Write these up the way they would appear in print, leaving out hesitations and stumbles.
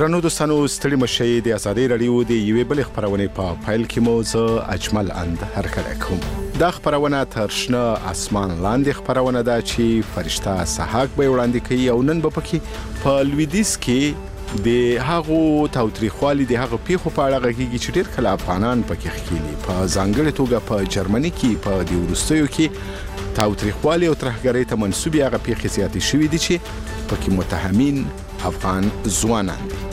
درنو دوستانو ستړي مشئ د ازادي رادیو د یوې بل خبرونه په فایل کې مو زه اجمل اند هرکلی کوم. دا خبرونه تر شنه اسمان لاندې خبرونه ده چې فرشته سحاق به وړاندې کوي او نن به پکې په لویدیځ کې د هغو تاوتریخوالي د هغو پیښو په اړه غږیږي چې ډېر کله افغانان پکې ښکېلي. په ځانګړې توګه په جرمني کې په د وروستیو کې تاوتریخوالي او ترهګرۍ ته منسوبې هغه پیښې زیاتې شوې دي چې پکې متهمین افغان ځوانان دي.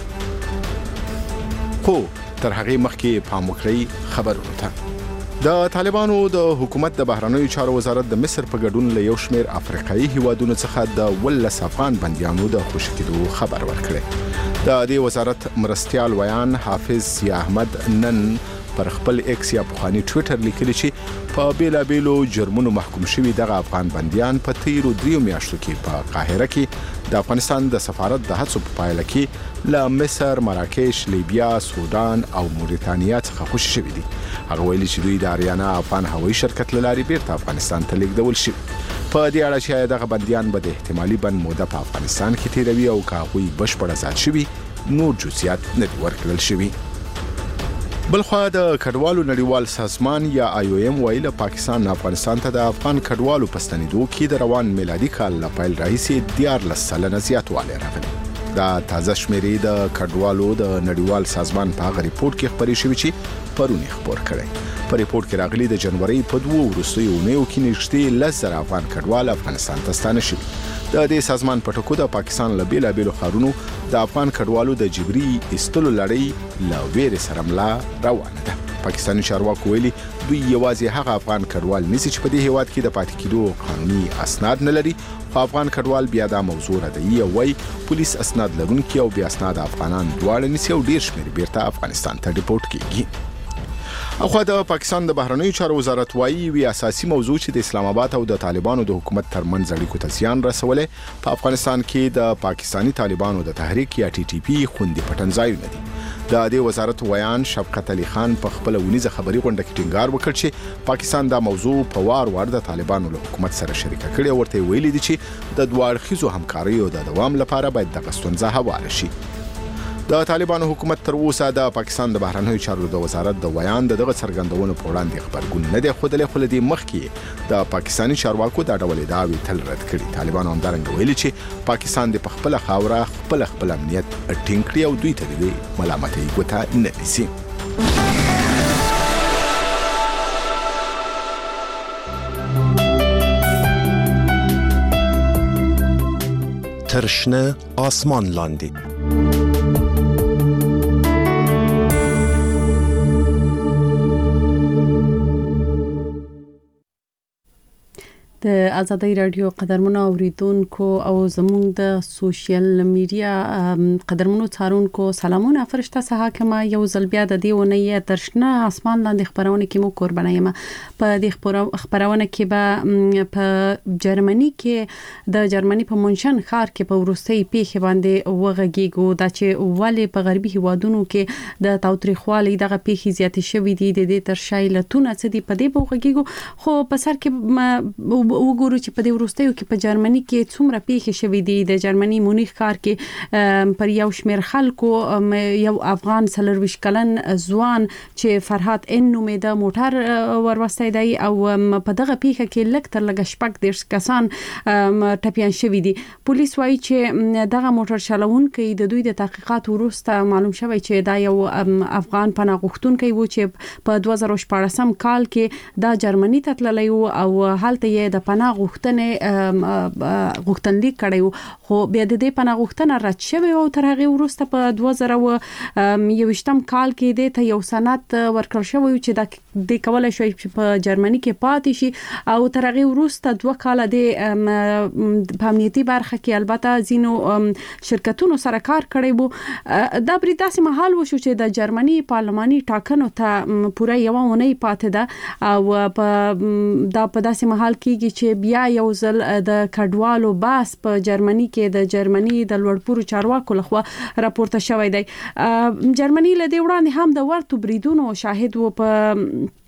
خو تر هغه مخکې پام وکړئ خبرونه ته. د طالبانو د حکومت د بهرنیو چارو وزارت د مصر په ګډون له یو شمېر افریقایي هیوادونو څخه د 12 افغان بندیانو د خوشي کېدو خبر ورکړی. د دې وزارت مرستیال ویان حافظ ضیا احمد نن پر خپل ایکس یا پخوانی ټوئیټر لیکلی چې په بیلابیلو جرمونو محکوم شوي دغه افغان بندیان په تیرو 3 میاشتو کې په قاهره کې د افغانستان د سفارت د هڅو په پایله کې له مصر، مراکش، لیبیا، سودان او موريتانیا څخه خوشي شوي دي. هغه ویلي چې دوی د اریانا افغان هوایي شرکت له لارې بیرته افغانستان ته لیږدول شوي. په دې اړه چې دغه بندیان به د احتمالي بند موده په افغانستان کې تیروي او که هغوی بشپړ آزاد شوي نور جزئیات نه دي ورکړل شوي. بلخوا د کډوالو نړیوال سازمان یا IOM ویل پاکستان افغانستان ته د افغان کډوالو په ستنېدو کې د روان میلادي کال له پیل راهیسې 14 سلنه زیاتوالی راغلی. دا تازه شمیرې د کډوالو د نړیوال سازمان په هغه ریپورت کې خبرې شوې چې پرون خبر کړی. په ریپورت کې راغلي د جنوري په 2 وروستیو اونیو کې نږدې 10,000 افغان کډوال افغانستان ته ستانه شوي. د دې سازمان په ټکو د پاکستان له بیلابیلو ښارونو د افغان کډوالو د جبري ایستلو لړۍ له ویرې سره ملا روانه ده. پاکستاني چارواکو ویلي دوی یوازې هغه افغان کډوال نیسي چې په دې هیواد کې د پاتې کېدو قانوني اسناد نه لري. خو افغان کډوال بیا دا موضوع ردوي او وايي پولیس اسناد لرونکي او بیا اسناد افغانان دواړه نیسي او ډیر شمېر بیرته افغانستان ته ریپورت کیږي. اخو د پاکستان د بهرنیو چارو وزارت وايي وی اساسي موضوع چې د اسلام آباد او د طالبانو د حکومت ترمنځ اړیکو ته زیان رسولې په افغانستان کې د پاکستانی طالبانو د تحریک یا TTP خوندې پټنځایونه دي. د دې وزارت ویان شفقت علي خان په خپل ونیزه خبري غونډه کې ټینګار وکړ چې پاکستان دا موضوع په وار د طالبانو له حکومت سره شریکه کړي او ورته ویلي دي چې د دوه اړخیزو همکاریو د دوام لپاره باید د ستونزه هواره شي. د طالبانو حکومت تر اوسه د پاکستان د بهرنیو چارو د وزارت د ویان دغه څرګندونو په وړاندې خبرګون نه دی خوده خو لدی مخکې د پاکستاني چارواکو د ډول داوی تل رد کړي. طالبانو همدارنګه ویلي چې پاکستان د خپل خاوره خپل امنیت ټینګ کړي او دوی ته د ملامتۍ ګوته نه نیسي. ترشنه آسمان لاندې د ازادي رادیو قدرمنو اوریدونکو او زموږ د سوشل میډیا قدرمنو څارونکو سلامونه. فرشته سحاکمه یو ځل بیا د دې ونې ترشنه اسمان لاندې خبرونه کې مو قربانه یم. په دې خبرونه کې به په جرمني کې د جرمني په مونشن ښار کې په ورستۍ پیښه باندې وغږیږو دا چې والي په غربي هیوادونو کې د تاوتریخوالي دغه پیښې زیاتې شوې دي. د دې تر شای لتون څه دي په دې وغږیږو خو په سر کې وګورو چې په دې وروستیو کې په جرمني کې څومره پیښې شوې دي. د جرمني مونیخ ښار کې پر یو شمېر خلکو یو افغان 40 کلن ځوان چې فرحات ان نومېده موټر وروستی دی او په دغه پیښه کې لږ تر لږه 14 کسان ټپيان شوي دي. پولیس وایي چې دغه موټر چلوونکی د دوی د تحقیقات وروسته معلوم شوی چې دا یو افغان پناه غوښتونکی و چې په 2014 کال کې د جرمني ته تللی او هلته یې د پناه غوښتنلیک کړی خو بیا د دې پناه غوښتنه رد شوې او تر هغه وروسته په 2021 کال کې د ته یو سند ورکړل شوی چې د کولای شي په جرمني کې پاتې شي او تر هغه وروسته 2 کال د امنیتي برخه کې البته زینو شرکتونو سره کار کړی وو. دا بری داسې محل وشو چې د جرمني پارلماني ټاکنو ته پوره یو ونې پاتې ده او په داسې محل کې چې بیا یو ځل د کډوالو باس په جرمني کې د جرمني د لوړپوړو چارواکو لخوا راپورته شوی دی. جرمني له دې وړاندې هم د ورته بریدونو شاهد و په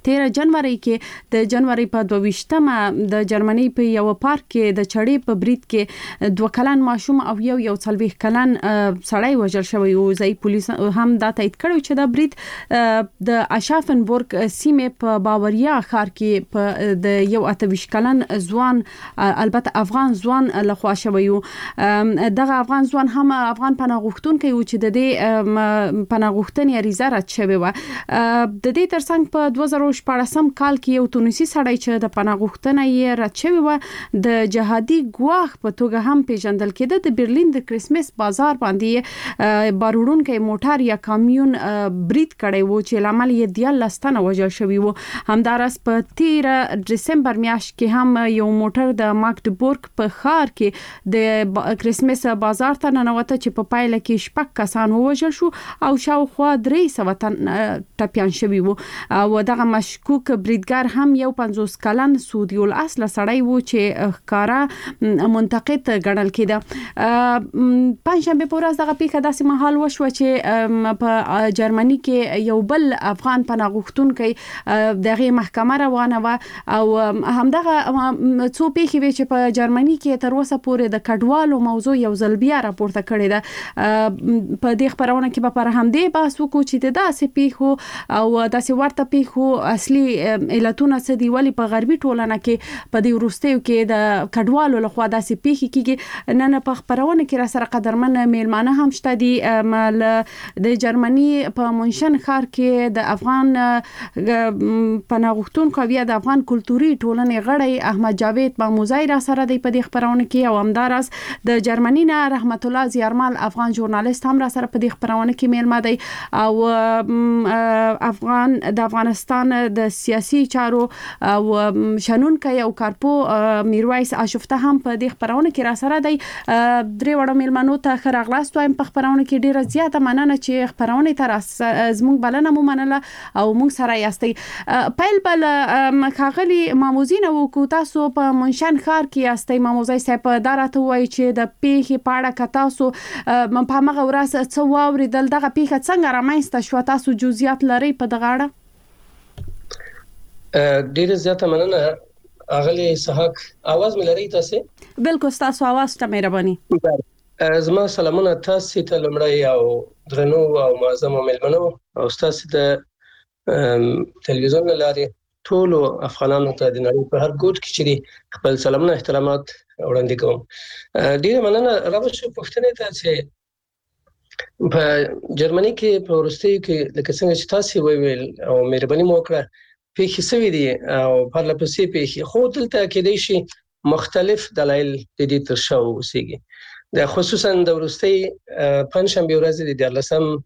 13 جنوري کې د جنوري په 22مه د جرمني په یو پارک کې د چړې په برید کې 2 کلن ماشوم او یو څلويخ کلن سړی وژل شوی او ځای پولیس هم دا تایید کړو چې دا برید د اشافنبورګ سیمه په باوریا ښار کې په د یو 28 کلن ځوان البته افغان ځوان لخوا شوی و. دغه افغان ځوان هم افغان پناه غوښتونکي و چې د دې پناه غوښتنې اریزه رد شوی و. د دې ترڅنګ په 2014 کال کې یو تونسي سړی چې د پناه غوښتنه یې رد شوی و د جهادي ګواښ په توګه هم پیژندل کېده. د برلین د کریسمس بازار باندې باروړونکو موټر یا کامیون برید کړی و چې لامل یې 13 تنه وژل شوی و. همدارس په 13 دسمبر میاشت کې هم یو موټر د ماګدبورګ په ښار کې د کریسمس بازار ته ننوته چې په پایله کې 6 کسان وژل شو او شاوخوا 300 تن ټپيان شوی وو. او دغه مشکوک بریدګر هم یو 50 کلن سعودي الاصل سړی وو چې ښکارا منتقد ګڼل کېده. پنځشنبه په ورځ دغه پیښه داسې مهال وشو چې په جرمني کې یو بل افغان پناه غوښتونکي دغه محکمه روانه و او همدغه څو پیښې وی چې په جرمني کې تر اوسه پورې د کډوالو موضوع یو ځل بیا راپورته کړې ده. په دې خبرونه کې به پر همدې بحث وکړو چې د داسې پیښو او داسې ورته پیښو اصلي علتونه څه دي، ولې په غربي ټولنه کې په دې وروستیو کې د کډوالو لخوا داسې پیښې کیږي. نن په خبرونه کې را سره قدرمن میلمانه هم شته دي. د جرمني په مونشن ښار کې د افغان پناه غوښتونکو بیا د افغان کلتوري ټولنې غړی احمد جاوید ماموزای را سره دی په دې خبرونه کې او همدارس د جرمني نه رحمت الله زیارمل افغان ژورنالیست هم را سره په دې خبرونه کې میلمه دی او د افغانستان د سیاسي چارو او شنونکي او کارپو میرویس اشفته هم په دې خبرونه کې را سره دی. درې وړو میلمنو ته خراغلاست وایم په خبرونه کې ډیره زیاته مننه چې خبرونه تر زموږ بلنه مو منله او موږ سره یاستئ. پیل بل خاغلی ماموزین او کو تاسو په منشن ښار کې یاستئ. ماموزای صاحب دراته وایي چې د پیښې په اړه کتاسو په مغه ورځ څو واوریدل دغه پیښه څنګه رامنځته شو، تاسو جزئیات لري په دغه اړه؟ ډیره زیاته مننه اغلی صحاک. आवाज مې لري تاسو؟ بالکل تاسو आवाज ته مهرباني. زما سلامونه تاسو ته لمړی او درنو او معظم مېلمنو او تاسو ته تلویزیون لاري ټول افغانانو ته د نړۍ په هر ګوټ کې چې خپل سلامونه احترامات وړاندې کوم. ډیره مننه. راوښه پښتنې ته چې په جرمني کې په ورستیو کې لکه څنګه چې تاسو ویل او مهرباني مو وکړه پیښې سوي دي او په لپسې پیښې خو دلته کې د شي مختلف دلایل د دې تر شا اوسېږي. د خصوصا د ورستي پنځشنبه ورځ د 14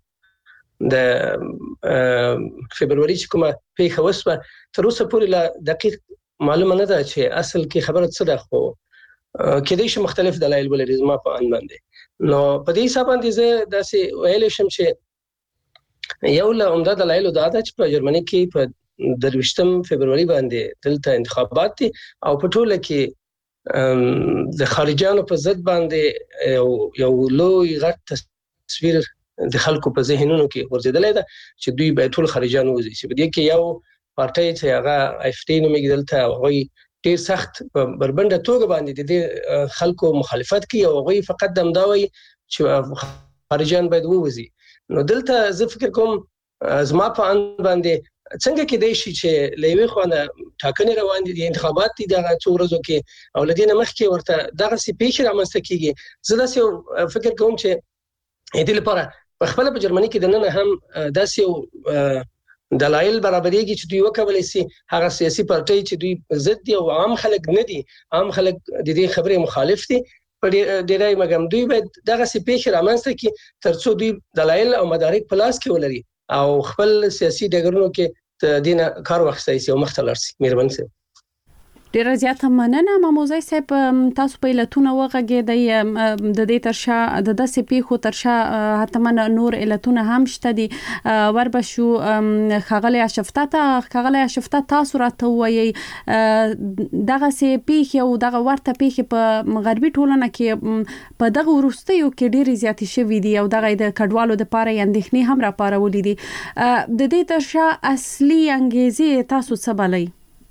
د فبرवरी چې کومه پیښه وسوه تر اوسه پورې لا دقیق معلومه نه ده چې اصل کې خبره څه ده، خو کې د شي مختلف دلایل ولري زما په ان باندې. نو په دې حساب باندې زه داسې ویل شم چې یو له عمده دلایل دا ده چې په جرمني کې په 23 فبرवरी باندې دلته انتخابات دي او په ټوله کې د خارجانو په ضد باندې یو لوی غټ تصویر د خلکو په ذهنونو کې ورزيدلې ده چې دوی به ټول خارجانو وزي. چې په دې کې یو پارټي چې هغه افټي نومېږي دلته هغه ډیر سخت بربنده توګه باندې د خلکو مخالفت کوي او هغه فقط دمداوي چې خارجان باید ووزي. نو دلته زه فکر کوم زما په ان باندې څنګه کې دی چې لوي خوانه ټاکنې روان دي، انتخابات دي دغه څو ورځو کې او لدینه مخکې ورته دغه سي پیښه رامنځته کیږي. زه داسې فکر کوم چې دې لپاره په خپل په جرمني کې د نن هم داسې دلایل برابرېږي چې دوی وکولای شي هغه سیاسي پارټي چې دوی ضد دي او عام خلک نه دي، عام خلک د دې خبرې مخالف دي په ډیرای مګم دوی باید دغه سي پیښه رامنځته کړي ترڅو دوی دلایل او مدارک په لاس کې ولري او خپل سیاسي ډګرونو کې د دینه کار واخیستای شي او مختلف شي. مهرباني سي. ډیره زیاته مننه ماموزي صاحب تاسو په علتونه وغږیدئ د دې ترشا د داسې پیښو ترشا حتمن نور علتونه هم شته دي وربشو خغلی اشفتا تاسو راته وایي دغه سي پیښه او دغه ورته پیښه په غربي ټولنه کې په دغه ورستیو کې ډیره زیاتې شوې دي او دغه د کډوالو د پاره اندېښنې هم راپارولې دي د دې ترشا اصلي انګیزې تاسو څه بلئ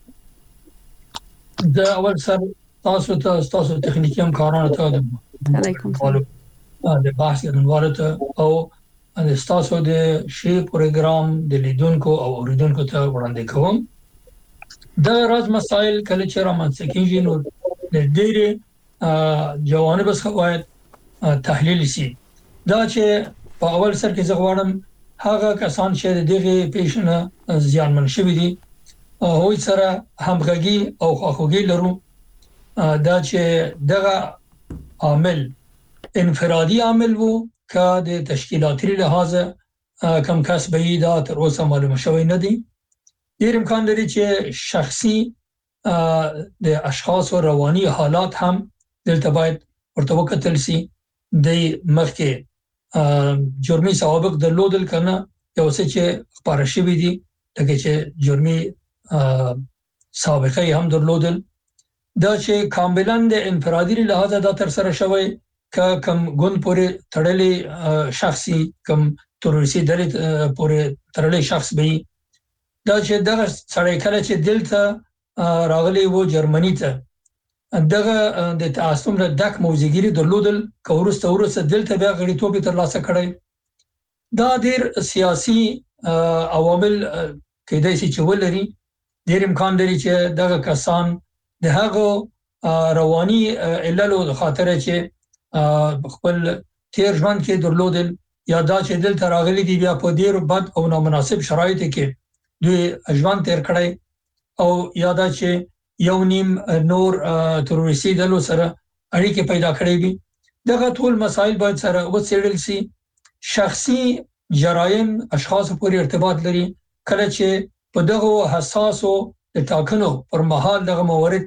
د اول سر تاسو تخنیکی همکارانو ته علیکم د بحث ګډونوالو ته او د تاسو د شی پروګرام د لیدونکو او اوریدونکو ته وړاندې کوم د راز مسائل کله چې رامنځته کیږي نو د ډېرې جوانب څخه باید تحلیل شي دا چې په اول سر کې زه غواړم هغه کسان چې دغه پیښه زیانمن شوي دي هوی سره همغږي او خواخوږي لرو دا چې دغه عامل انفرادي عامل وو که د تشکیلاتي لحاظ کم کس به دا تر اوسه معلومه شوی نه دي ډیر امکان لري چې شخصي د اشخاص او رواني حالات هم دلته باید ورته وکتل شي د مخکې جرمي سوابق درلودل کنه یو څه چې خبره شوی دي لکه چې جرمي سابقه هم درلودل دا چې کاملا د انفرادي لحاظ دا تر سره شوی ک کم ګوند پورې تړلې شخصي کم تروریستي ډلې پورې تړلې شخص به دا چې دغه سړی کله چې دلته راغلی وو جرمني ته دغه د تعصب له دک موزګيري درلودل کورسته دلته بیا غړیتوب تر لاسه کړی دا ډیر سیاسي عوامل کېدای شي چې ولري ډیر امکان لري چې دغه کسان د هغه رواني عللو د خاطر چې خپل تیر ژوند کې درلودل یا دا چې دلته راغلي دي بیا په ډیر بد او نامناسب شرایطو کې دوی ژوند تیر کړی او یا دا چې یو نیم نور تروریستي ډلو سره اړیکې پیدا کړې دي دغه ټول مسایل باید سره وڅېړل شي شخصي جرایم اشخاص پورې ارتباط لري کله چې په دغه حساسو د ټاکنو پر مهال دغه موارد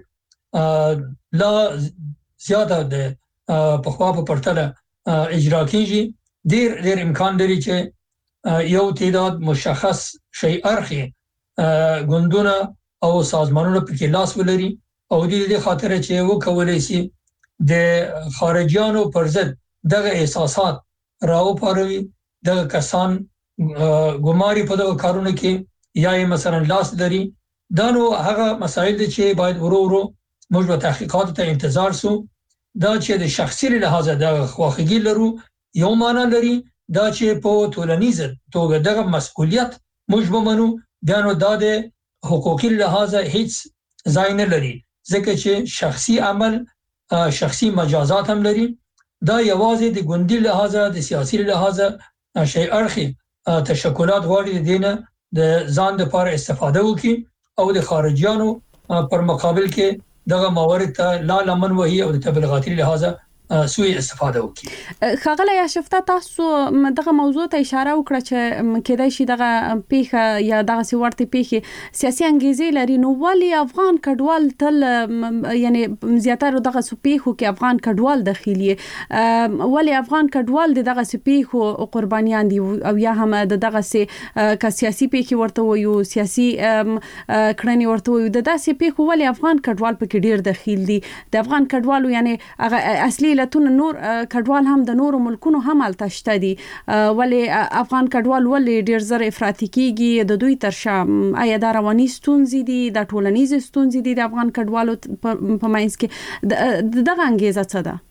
لا زیاته د په خوا په پرتله اجرا کیږي ډیر امکان لري چې یو تعداد مشخص شی ارخي ګوندونه او سازمانونه په کې لاس ولري او د دې خاطر چې وکولای شي د خارجيانو پر ضد دغه احساسات راو پاروي دغه کسان ګماري په دغه کارونه کې یا مثلا لاس لري دا نو هغه مسائل دي چې باید ورو موږ په تحقیقات ته انتظار سو دا چې د شخصي لحاظ د خواخوږي لرو یو معنا لري دا چې په ټولنیز توګه دغه مسؤلیت موږ ومنو بیا نو د حقوقي لحاظ هیڅ ځای نه لري ځکه چې شخصي عمل شخصي مجازات هم لري دا یوازې د ګوندي لحاظ د سیاسي لحاظ شی ارخي تشکلات غواړي دینه د ځان د لپاره استفاده وکړي او د خارجيانو پر مقابل کې دغه موارد ته لا لمن وهي او د تبلیغاتي لحاظ سوء استفاده وکړي. خغلی اشفتا تاسو دغه موضوع ته اشاره وکړه چې کېدای شي دغه پیښه یا دغه سیورتي پیښه سیاسي انګیزې لري، نو ولی افغان کډوال تل یعنی زیاتره دغه پیښو کې افغان کډوال داخلي ولی افغان کډوال دغه پیښو قربانیان دي او یا هم دغه که سیاسي پیښه ورته وایو سیاسي کړنی ورته وایو دغه پیښو ولی افغان کډوال پکې ډیر داخلي دي. د افغان کډوالو یعنی هغه اصلي علتونه نور کډوال هم د نورو ملکونو هم التشته دي، ولی افغان کډوال ولی ډیر زر افراطي کیږي د دوی ترشا آیا دا رواني ستونزې دي د ټولنیز ستونزې دي د افغان کډوالو په مینس کې دغه انګیزه څه ده؟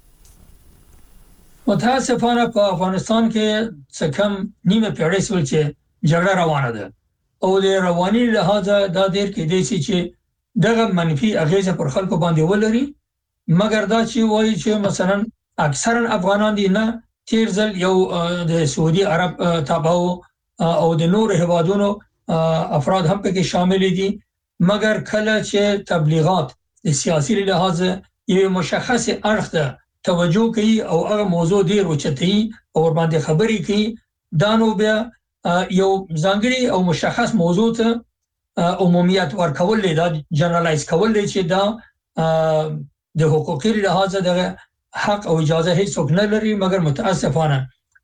متاسفانه په افغانستان کې څه کم نیمه پیړۍ سول چې جګړه روانه ده او د رواني لحاظ دا ډیر کې دي چې دغه منفي اغیزه پر خلکو باندې ولري، مګر دا چې وایي چې مثلا اکثرا افغانان دي نه تیر ځل یو د سعودي عرب تابعو او د نور هیوادونو افراد هم پکې شامل دي، مګر کله چې تبلیغات د سیاسي لحاظ یو مشخص اړخ ته توجه کوي او هغه موضوع ډیر اوچتي او باندې خبري کوي دا نو بیا یو ځانګړي او مشخص موضوع ته عمومیت ورکول دی دا جنرالایز کول دی چې دا د حقوقي لحاظ د حق او اجازه هیڅ نه لري، مګر متاسفانه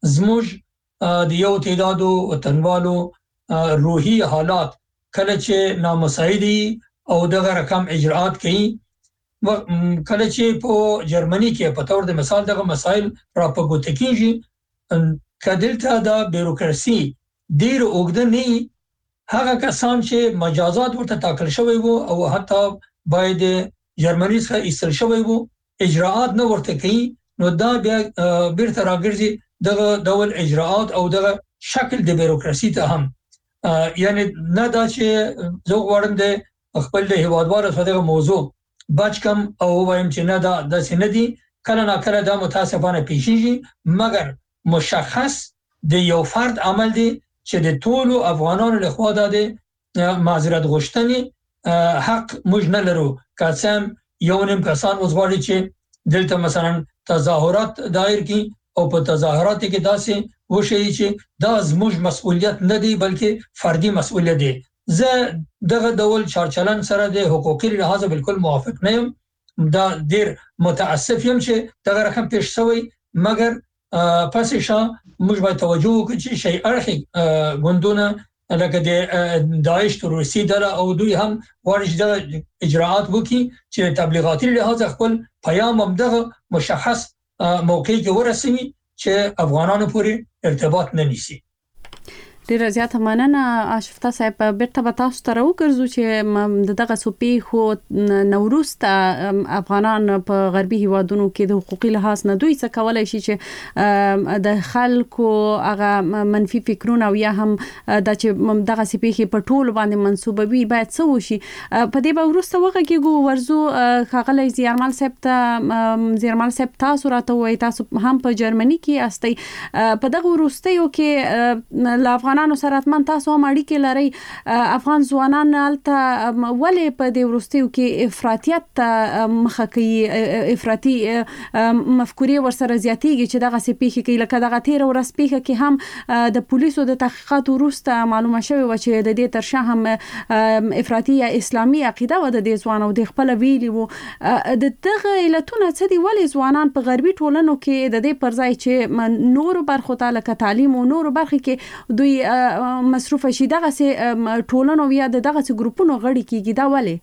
زموږ د یو تعدادو وطنوالو روحي حالات کله چې نامساعدي او دغه رقم اجراءات کوي. کله چې په جرمني کې په تور د مثال دغه مسائل را پګوت کیږي، کدلته دا بیروکراسي ډیر اوږده نه، هغه کسان چې مجازات ورته ټاکل شوی وو او حتی باید جرمني څخه ایستل شوی وو اجراءات نه ورته کوي، نو دا بیا بیرته راګرځي دغه ډول اجراءات او دغه شکل د بیروکراسي ته هم. یعنی نه دا چې زه غواړم د خپل د هیوادوالو سره دغه موضوع بچ کم او وایم چې نه دا داسې نه دي، کله نه کله دا متاسفانه پیښیږي، مګر مشخص د یو فرد عمل دی چې د ټولو افغانانو لخوا د معذرت غوښتنې حق موږ نه لرو. که څه یو نیم کسان وزغواړي چې دلته مثلا تظاهرات دایر کی او په تظاهرات کې داسې وشي چې دا زموږ مسؤلیت نه دی بلکې فردي مسؤلیت دی. زه دغه ډول چارچلن سره د حقوقي لحاظ بالکل موافق نه یم. دا ډیر متاسف یم چې دغه رقم پیښ شوی، مګر پس موږ باید توجه وکړو چې شی اړخي ګوندونه لکه د داعش تروریستي ډله او دوی هم غواړي چې دغه اجراءات وکړي چې تبلیغاتي لحاظ خپل پیام هم دغه مشخص موقع کې ورسوي چې افغانانو پورې ارتباط نه نیسي. ډیر زیات مننه اشفتا صاحب. بیرته به تاسو ته راوګرځو چې دغه سپې خو نوروز ته افغانان په غربي هیوادونو کې د حقوقي لحاظ نه دوی څه کولای شي چې د خلکو هغه منفي فکرونه او یا هم د چې دغه سپې په ټول باندې منسوبوي باید څه وشي. په دې به ورسته وغږیږو ورزو خاغلی زیارمل صاحب تاسو راته وایي تاسو هم په جرمني کې استئ، په دغه ورستیو کې لا افغانانو سره اتمن تاسو هم اړیکې لرئ، افغان ځوانان هلته ولې په دې وروستیو کې افراطیت ته مخه کوي، افراطي مفکورې ورسره زیاتېږي چې دغه سپېښې کوي. لکه دغه تېره ورځ پېښه کې هم د پولیسو د تحقیقاتو وروسته معلومه شوې وه چې د دې تر شا هم افراطي یا اسلامي عقیده وه د دې ځوانو، د خپله ویلي وو. د دغه علتونه څه دي؟ ولې ځوانان په غربي ټولنو کې د دې پر ځای چې نورو برخو ته لکه تعلیم او نورو برخو کې دوی مصروف شي دغه سي ټولنو یا دغه سي ګروپونو غړي کیږي؟ دا ولې؟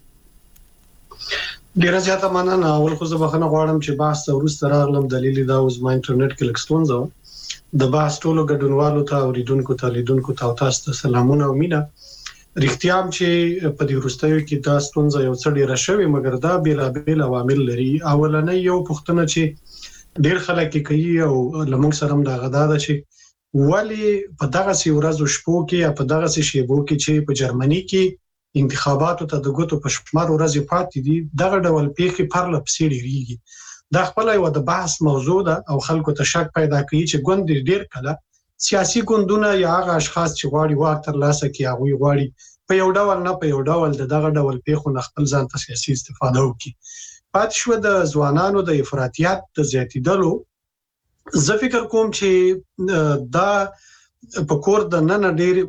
ډیره زیاته مننه. اول خو زه بخښنه غواړم چې بحث وروسته راغلم، دلیل دا اوس ما انټرنیټ کې لږ ستونزه و. د بحث ټولو ګډونوالو ته او لیدونکو ته تاسو ته سلامونه او مینه. رښتیا هم چې په دې وروستیو کې دا ستونزه یو څه ډیره شوې، مګر دا بیلابیل عوامل لري. اولنۍ یو پوښتنه چې ډیر خلک کوي او لمونږ سره هم دا غدا ده چې ولی په دغه سی ورځو شپو کې یا په دغه سی شیبو کې چې په جرمني کې انتخاباتو ته د ګوتو په شمار ورځې پاتې دي، دغه ډول پیښې پرله پسې ډیریږي. دا خپل یو د بحث موضوع ده او خلکو ته شک پیدا کوي چې ګوند ډیر کله سیاسي ګوندونه یا هغه اشخاص چې غواړي واک ترلاسه کړي هغه غواړي په یو ډول نه په یو ډول دغه ډول پیښو نه خپل ځان ته سیاسي استفاده وکړي. پات شو د ځوانانو د افراطیت د زیاتیدلو. زه فکر کوم چې دا په کور د نن ډیر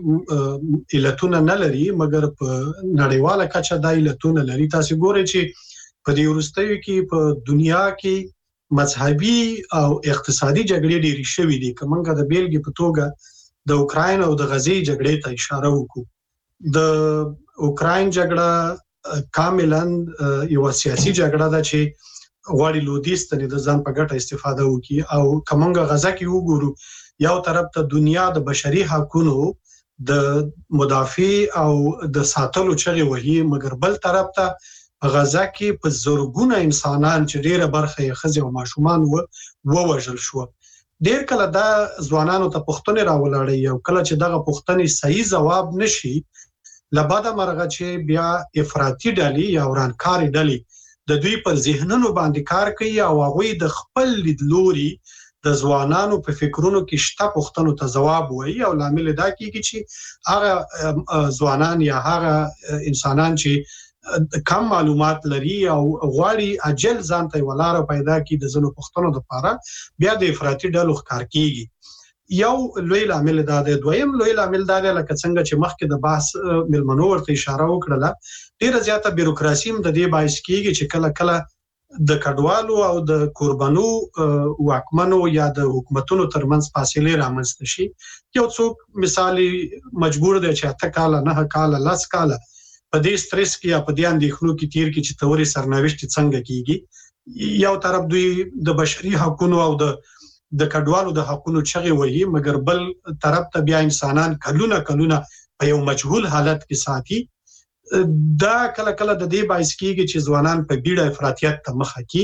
علتونه نه لري، مګر په نړیواله کچه دا علتونه لري. تاسو ګورئ چې په دې وروستیو کې په دنیا کې مذهبي او اقتصادي جګړې ډېرې شوې دي. کومه د بیلګې په توګه د اوکراین او د غزې جګړې ته اشاره وکړو. د اوکراین جګړه کاملاً یو سیاسي جګړه ده چې غواړي لودیستنی د ځان په ګټه استفاده وکړي، او کومه غزا کې وګورو یو طرف ته دنیا د بشري حقوقو د مدافع او د ساتلو چغې وهي، مګر بل طرف ته غزا کې په زورګونه انسانان چې ډیره برخه یې ښځې او ماشومان ووژل شو. ډیر کله دا ځوانانو ته پوښتنې راولاړي او کله چې دغه پوښتنې صحیح ځواب نشي، لباده مرغه چې بیا افراطي ډلې یا ورانکاري ډلې د دوی پر ذهنونو باندې کار کوي او هغه د خپل لیدلوري د ځوانانو په فکرونو کې شته پوښتنو ته ځواب وایي، او لامل دا کیږي چې هغه ځوانان یا هغه انسانان چې کم معلومات لري او غواړي اجل ځان ته ولاره پیدا کړي د ځینو پوښتنو لپاره، بیا د افراطي ډلو ښکار کیږي. یو لوی لامل دا دی. دویم لوی لامل دا دی لکه څنګه چې مخکې د بحث ملمنو ورته اشاره وکړه، ډیره زیاته بیروکراسي هم د دې باعث کیږي چې کله کله د کډوالو او د قربانو واکمنو یا د حکومتونو ترمنځ فاصله رامنځته شي. یو څوک مثالي مجبور دی چې 8 کاله 9 کاله 10 کاله په دې سټرس کې یا په دې اندېښنو کې تیر کې چې توري سرنوشت څنګه کیږي. یو طرف دوی د بشري حقوقو او د کډوالو د حقوقو چغې وهي، مګر بل طرف ته بیا انسانان کلونه په یو مجهول حالت کې ساتي. دا کله کله د دې باعث کیږي چې ځوانان په بیړه افراطیت ته مخه کړي.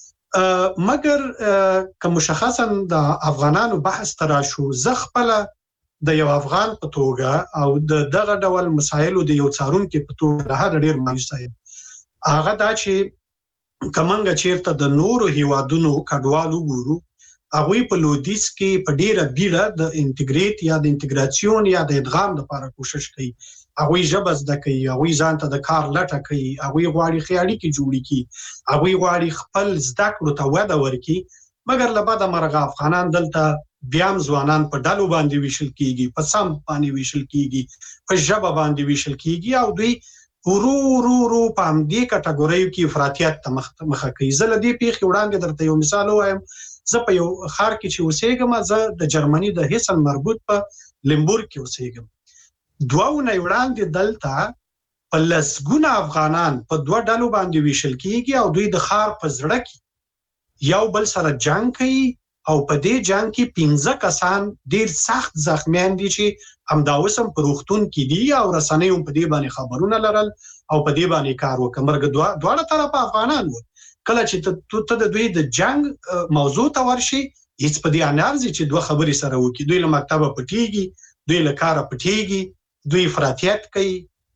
مګر که مشخصا د افغانانو بحث تراشو، زه خپل د یو افغان په توګه او د دغه ډول مسایلو د یو څارونکو په توګه هغه ډیر مایوس یم. هغه دا چې کمنګ چیرته د نورو هیوادونو کډوالو ګورو، هغه په لودیس کې په ډیره بیړه د انټیګریټ یا د انټیګراسیون یا د ادغام لپاره کوشش کوي. هغه ژبه زده کوي، هغه ځان ته د کار لټه کوي، هغه غواړي خیالي کې جوړي کی، هغه غواړي خپل زده کړو ته وده ورکړي. مګر لبا د مرغه افغانان دلته بیا ځوانان په ډالو باندې ویشل کیږي، په سم باندې ویشل کیږي، په ژبه باندې ویشل کیږي او دوی ورو په همدې کټګوریو کې افراطیت ته مخه کوي. زه لدې پیښې وړاندې درته یو مثال وایم. زه په یو ښار کې چې اوسېږم، زه د جرمني د هیسن مربوط په لیمبورګ کې اوسېږم. 2 ونې وړاندې دلته په لسګونه افغانان په 2 ډلو باندې ویشل کیږي او دوی د ښار په زړه کې یو بل سره جنگ کوي او په دې جنگ کې 15 کسان ډیر سخت زخمیان دي چې همداوسم په روغتون کې دي او رسنۍ هم په دې باندې خبرونه لرل او په دې باندې کار وکړ. مرګ دواړه طرفه افغانان وو. کله چې ته د دوی د جنگ موضوع ته ورشي، هیڅ په دې انارزي چې 2 خبرې سره وکړي. دوی له مکتبه پټيږي، دوی له کاره پټيږي، دوی افراطیت کوي،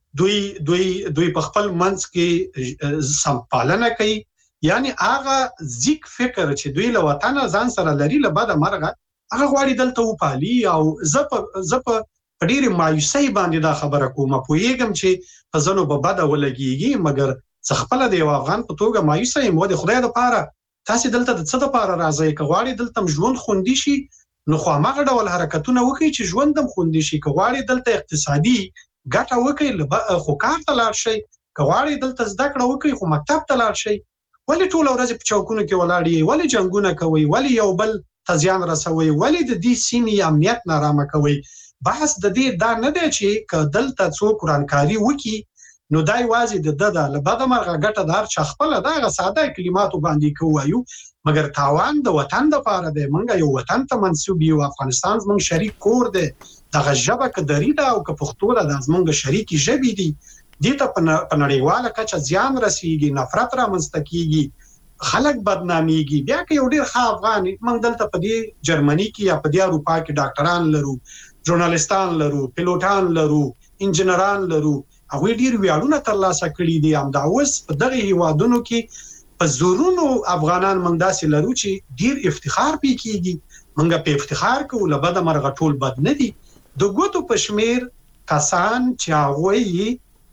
دوی په خپل منځ کې سمپالنه کوي. یعنی هغه ځیک فکر چې دوی له وطن ځان سره لري، له بده مرغه هغه غواړي دلته وپالي. او زه په ډېر مایوسۍ باندې دا خبره کوم. پوهیږم چې په ځنو به بده ولګيږي، مګر زه خپل د یو افغان په توګه مایوسه یم. د خدای لپاره تاسو دلته د څه لپاره راځئ؟ که غواړي دلته ژوند خوندي شي، نو خو هغه ډول حرکتونه وکړي چې ژوند هم خوندي شي. که غواړي دلته اقتصادي ګټه وکړي، خو کار ته لاړ شئ. که غواړي دلته زده کړه وکړي، خو مکتب ته لاړ شئ. ولی ټول ورځ په چوکونو کې ولاړ یې؟ ولی جنگونه کوي؟ ولی یو بل تزیان رسوي؟ ولی د دې سیمې امنیت نارامه کوي؟ بحث د دې دا نه دی چې که دلته څوک ورانکاري وکړي نو دا یوازې د لبده مرغه ګټه دار چې خپل دغه ساده کلماتو باندې کوایو، مګر تاوان د وطن لپاره دی. موږ یو وطن ته منسوب یو، افغانستان زموږ شریک کور دی. دغه ژبه که دري ده او که پښتو ده، زموږ شریکي ژبې دي. دې ته په نړیواله کچه زیان رسیږي، نفرت رامنځته کیږي، خلک بدناميږي. بیا که یو ډیر ښه افغان، موږ دلته په دې جرمني کې یا په دې اروپا کې ډاکټران لرو، ژورنالیستان لرو، پیلوټان لرو، انجنیران لرو، هغه ډیر ویاړونه ترلاسه کړي دي. همدا اوس په دغه هیوادونو کې په زورونو افغانان موږ داسې لرو چې ډیر افتخار پې کیږي. موږ په افتخار کوو، له بده مرغه ټول بد نه دي. د ګوتو په شمیر کسان چې هغوی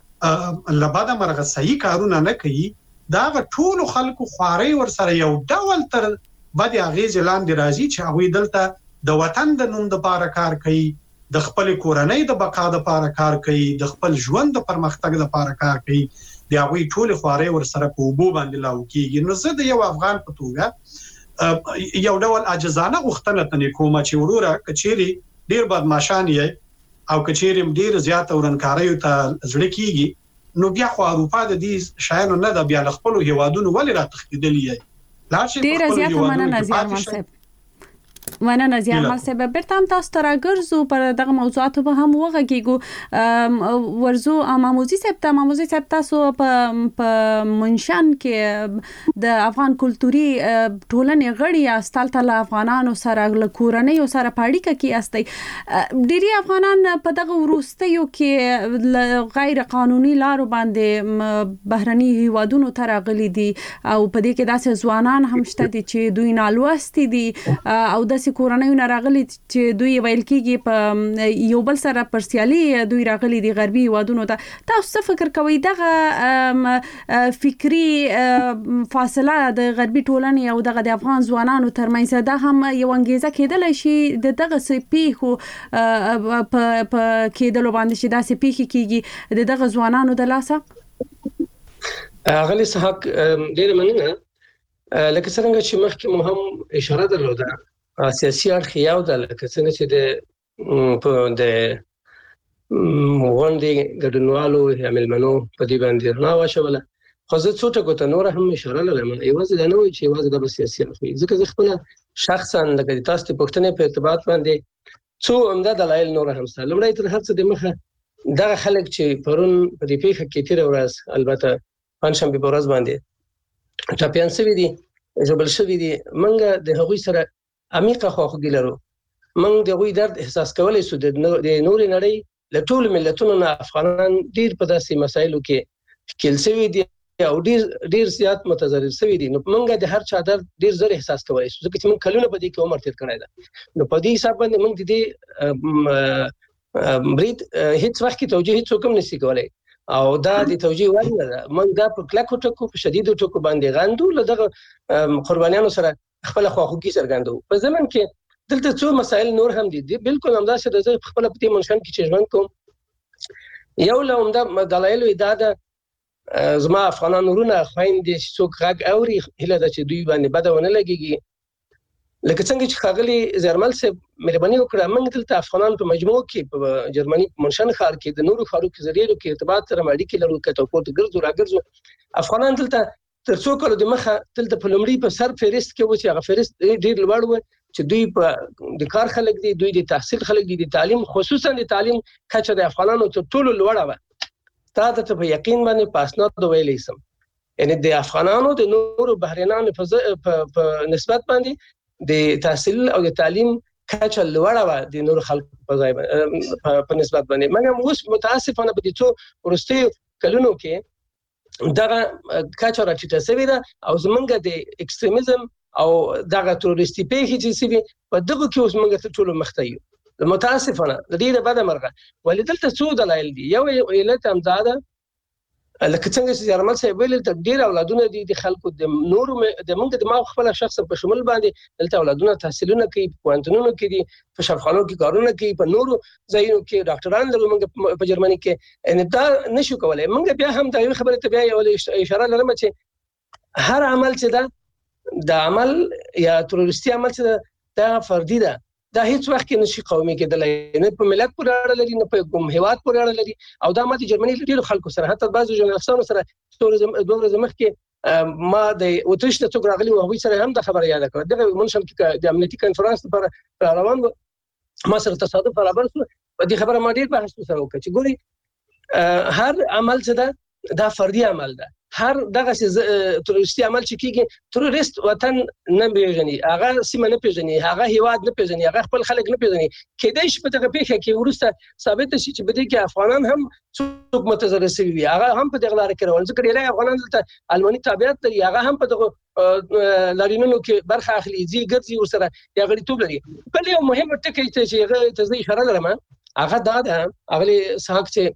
لباده مرغه صحیح کارونه نه کوي، دا ټول خلکو خواري ور سره یو ډول تر بد اغیز لاندې راځي چې هغه دلته د وطن د نوم د لپاره کار کوي، د خپل کورنۍ د بقا د لپاره کار کوي، د خپل ژوند د پرمختګ لپاره کار کوي. د هغه ټول خواري ور سره په وبو باندې لاو کیږي. نو زه د یو افغان په توګه یو ډول عاجزانه غوښتنه تنه کوم چې وروره کچيري ډیر بدمعشان یې او کچيري ډیر زیات ورنکاري ته زړه کیږي، نو بیا خو اروپا د دې شایانو نه د بیا خپل هیوادونو ولې را تخدیدلې لاړ شي. ډیر زیات مننه زیار صاحب. مننه زیارمل صاحب. بیرته هم تاسو ته راګرځو، پر دغه موضوعاتو به هم وغږیږو. ورزو ماموزي صاحب تاسو په منشن کې د افغان کلتوري ټولنې غړي استل تل افغانانو سره له کورنۍ سره پاړیکه کې استي. ډيري افغانان په دغه وروستیو کې غیر قانوني لارو باندې بهرني هیوادونو ته راغلي دي او په دې کې داسې ځوانان هم شته دي چې دوی نالوستي دي او داسې داسې کورنۍ نه راغلي چې دوی ویل کېږي په یو بل سره پر سیالي دوی راغلي دي غربي هیوادونو ته. تاسو څه فکر کوئ دغه فکری فاصله د غربي ټولنې او دغه د افغان ځوانانو ترمنځ دا هم یو انګیزه کېدلی شي د دغه سپیخو په کېدلو باندې چې دا سپیخي کېږي د دغه ځوانانو د لاسه؟ غلی صحاق ډېر مننه. لکه څنګه چې مخکې مو هم اشاره درلوده سیاسي اړخ یو ده، لکه څنګه چې د غونډې ګډونوالو یا مېلمنو په دې باندې رڼا واچوله. خو زه څو ټکو ته نور هم اشاره لرم. یوازې دا نه وایي چې یوازې دا به سیاسي اړخ وي، ځکه زه خپله شخصا لکه د تاسو د پوښتنې په ارتباط باندې څو عمده دلایل نور هم شته. لومړی تر هر څه د مخه دغه خلک چې پرون په دې پیښه کې تېره ورځ البته پنجشنبې په ورځ باندې ټپیان شوي دي، ژوبل شوي دي، موږ د هغوی سره عمیقه خواخوږي لرو. موږ د هغوی درد احساس کولی شو. د نورې نړۍ له ټولو ملتونو نه افغانان ډېر په داسې مسایلو کې ښکېل شوي دي او ډېر زیات متضرر شوي دي. نو موږ د هر چا درد ډېر زر احساس کولی شو، ځکه چې موږ کلونه په دې کې عمر تېر کړی ده. نو په دې حساب باندې موږ د دې برید هیڅ وخت کې توجیه هیڅوک هم نشي کولی او دا د توجیه وړ نه ده. موږ دا په کلکو ټکو په شدیدو ټکو باندې غندو، له دغه قربانیانو سره خپل خواخوږي څرګندوو. په ځمن کې دلته څو مسایل نور هم دي. بالکل همداسې د زه خپل په دې منشن کې چې ژوند کوم، یو له عمده دلایلو دا ده زما افغانان ورونه خویندې چې څوک غږ اوري هیله ده چې دوی باندې بده ونه لګېږي. لکه څنګه چې ښاغلي زیرمل صاحب مهرباني وکړه، موږ دلته افغانان په مجموع کې په جرمني منشن ښار کې د نورو ښارو کې ذریعو کې ارتباط سره اړیکې لرو، کته پورته ګرځو راګرځو. افغانان دلته تر څو کالو د مخه دلته په لومړي په سر فهرست کې و چې هغه فهرست ډېر لوړ و چې دوی په د کار خلک دي، دوی د تحصیل خلک دي، د تعلیم خصوصا د تعلیم کچه د افغانانو تر ټولو لوړه وه. تا ته په یقین باندې په اسناد ویلی سم، یعنی د افغانانو د نورو بهرنیانو په نسبت باندې د تحصیل او د تعلیم کچه لوړه وه د نورو خلکو په ځای په نسبت باندې. موږ اوس متاسفانه په دې څو وروستیو کلونو کې دغه کچه راټیټه شوې ده او زمونږ د ایکستریمیزم او دغه تروریستي پیښې چې شوي په دغو کې اوس موږ تر ټولو مخته یو. متاسفانه د ډېره بده مرغه. ولې دلته څو دلایل دي. یو علت همدا ده لکه څنګه چې زیرمل صاحب ویل، ته ډېر اولادونه دي د خلکو د نورو د موږ د ما خپل شخص په شمول باندې دلته اولادونه تحصیلونه کوي، په پوهنتونونو کې دي، په شفاخانو کې کارونه کوي، په نورو ځایونو کې ډاکټران لرو موږ په جرمني کې. ان دا نشو کولای. موږ بیا هم دا یو خبره ته بیا یو اشاره لرم چې هر عمل چې ده د عمل یا تروریستي عمل چې دا فردي ده، دا هیڅ وخت کې نشي قومي کېدلی، نه په ملت پورې اړه لري نه په کوم هیواد پورې اړه لري. او دا ما د جرمني له ډېرو خلکو سره حتی بعضو ژورنالستانو سره دوه ورځې مخکې ما د اتریش نه څوک راغلي وو، هغوی سره هم دا خبره یاده کړه. دغه منشن کې د امنیتي کنفرانس لپاره روان وو، ما سره تصادف برابر شو. په دې خبره ما ډېر بحث سره وکړ چې ګوري هر عمل چې ده دا فردي عمل ده. هر دغه تروریستي عمل چې کیږي، تروریست وطن نه پیژني، هغه سیمه نه پیژني، هغه هیواد نه پیژني، هغه خپل خلک نه پیژني. کېدای شي په دغه پیښه کې وروسته ثابت شي چې په دې کې افغانان هم څوک متضرر شوي وي، هغه هم په دغه لاره کې روان. ځکه ډېری افغانان دلته الماني تابعیت لري، هغه هم په دغه لاریونونو کې برخه اخلي، ځي ګرځي ورسره یا غړیتوب لري. بل یو مهم ټکی چې هغه ته زه اشاره لرم هغه دا ده اغلي صحاق چې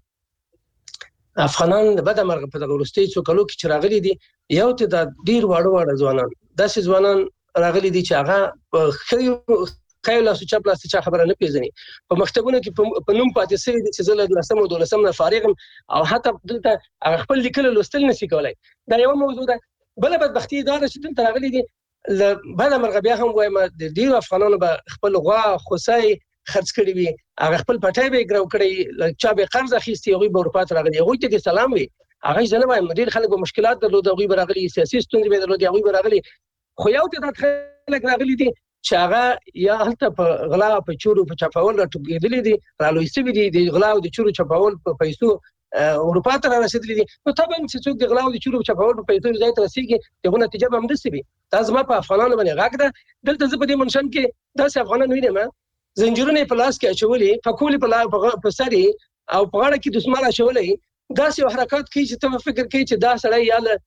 افغانان د بده مرغه په دغه وروستیو څو کلو کې چې راغلي دي، یو ته د ډېر واړه ځوانان داسې ځوانان راغلي دي چې هغه په ښیو لاسو چپ لاس چا خبره نه پیژني. په مکتبونو کې په نوم پاتې شوي دي چې زه له 10 او 12 نه فارغ یم او حتی دلته هغه خپل لیکل لوستل نشي کولی. دا یوه موضوع ده. بله بدبختي دا ده چې دلته راغلي دي له بده مرغه بیا هم وایم د ډېرو افغانانو به خپل غوا خوسۍ خرڅ کړي وي، هغه خپل پټی به یې ګرو کړی، چا به قرض اخیستی، هغوی به اروپا ته راغلي، هغوی ته د سلام وي. هغه زه نه وایم ډېر خلک به مشکلات درلود، هغوی به راغلي، سیاسي ستونزې به درلودې، هغوی به راغلي. خو یو ته دا خلک راغلي دي چې هغه یا هلته په غلا په چورو په چاپول راټوکېدلي دي، رالوی شوي دي، د غلا او د چورو چاپول په پیسو اروپا ته رارسېدلي دي. نو طبعا چې څوک د غلا او د چورو چاپول په پیسو ځای ته رسېږي دغه نتیجه به همداسې وي. دا زما په افغانانو باندې غږ ده. دلته زه په دې منشن کې داسې افغانان وینم زنجیرونه په لاس کې اچولي، پکولې په سر او په غاړه کې دسمال اچولی، داسې یو حرکات کوي چې ته فکر کوي چې دا سړی یا له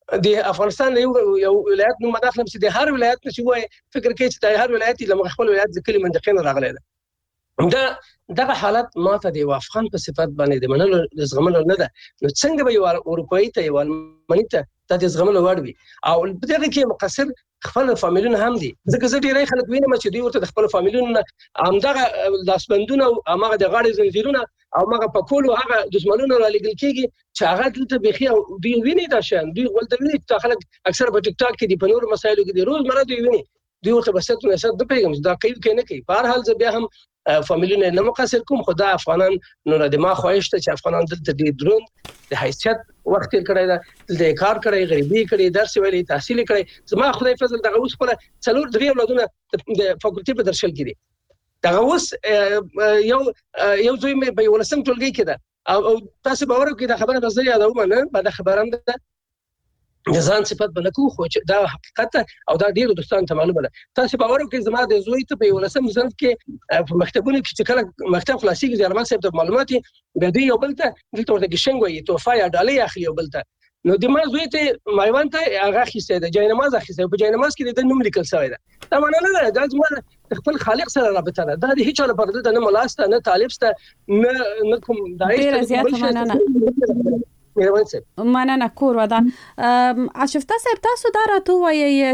د افغانستان یو ولایت نو مداخله چې د هر ولایت نشي وای فکر کوي چې د هر ولایت لمغه خپل ولایت ځکلي منځخینه راغلی ده دغه حالت ماته د افغان په صفات باندې د منلو زغملو نه ده نو څنګه به یو اروپایي ته یو الماني ته د زغملو وړ وي او په دغه کې مقصر خپل فامیلونه هم دي ځکه زه ډیری خلک وینم چې دوی ورته د خپل فامیلونه همدغه لاسبندونه او هغه د غاړې زنجیرونه او هغه په کولو هغه دشمنونه را لګل کېږي چې هغه دلته بيخي دوی ویني دا شان دوی ولته ویني چې خلک اکثر په ټیک ټاک کې د پنور مسایلو کې د روزمره دوی ویني دوی ورته بسته نه ست د پیغام دا کوي کې نه کوي په هر حال زه بیا هم فامیلونه نه مقصر کوم خدا افغانان نو د ما خوښته چې افغانان دلته د درون د حیثیت وخت کړی دا د کار کړی غریبي کړی درس ویلي تحصیل کړی زما خدای فضل دغه اوس پر څلور درې اولادونه د فاکولټي په درشل کړي دغه اوس یو زوی مې په ولسم ټولګي کې ده او تاسو باور وکړئ دا خبره به زه یادوم نه بعد خبرم ده ځان صفات بلکو خو دا حقیقت او دا ډیرو دوستان ته معلومه ده تاسو باور وکړئ زما د زوی ته په ولسم صنف کې په مکتبونو کې چې کله مکتب خلاصي کې ارمان صاحب ته معلوماتي به دی یو بلته دلته ورته ګشنګ وي توفه یا ډالۍ اخلي یو بلته نو د ما زوی ته مایوان ته هغه خسته ده جای نماز اخیسته په جای نماز کې د نوم لیکل شوی ده دا معنی نه ده د خپل خالق سره رابطه ده دا د هیڅ چا لپاره نه ملاسته نه طالبسته نه کوم دایښت زیات مننه کور ودان اشفتا صاحب تاسو دا راته وایي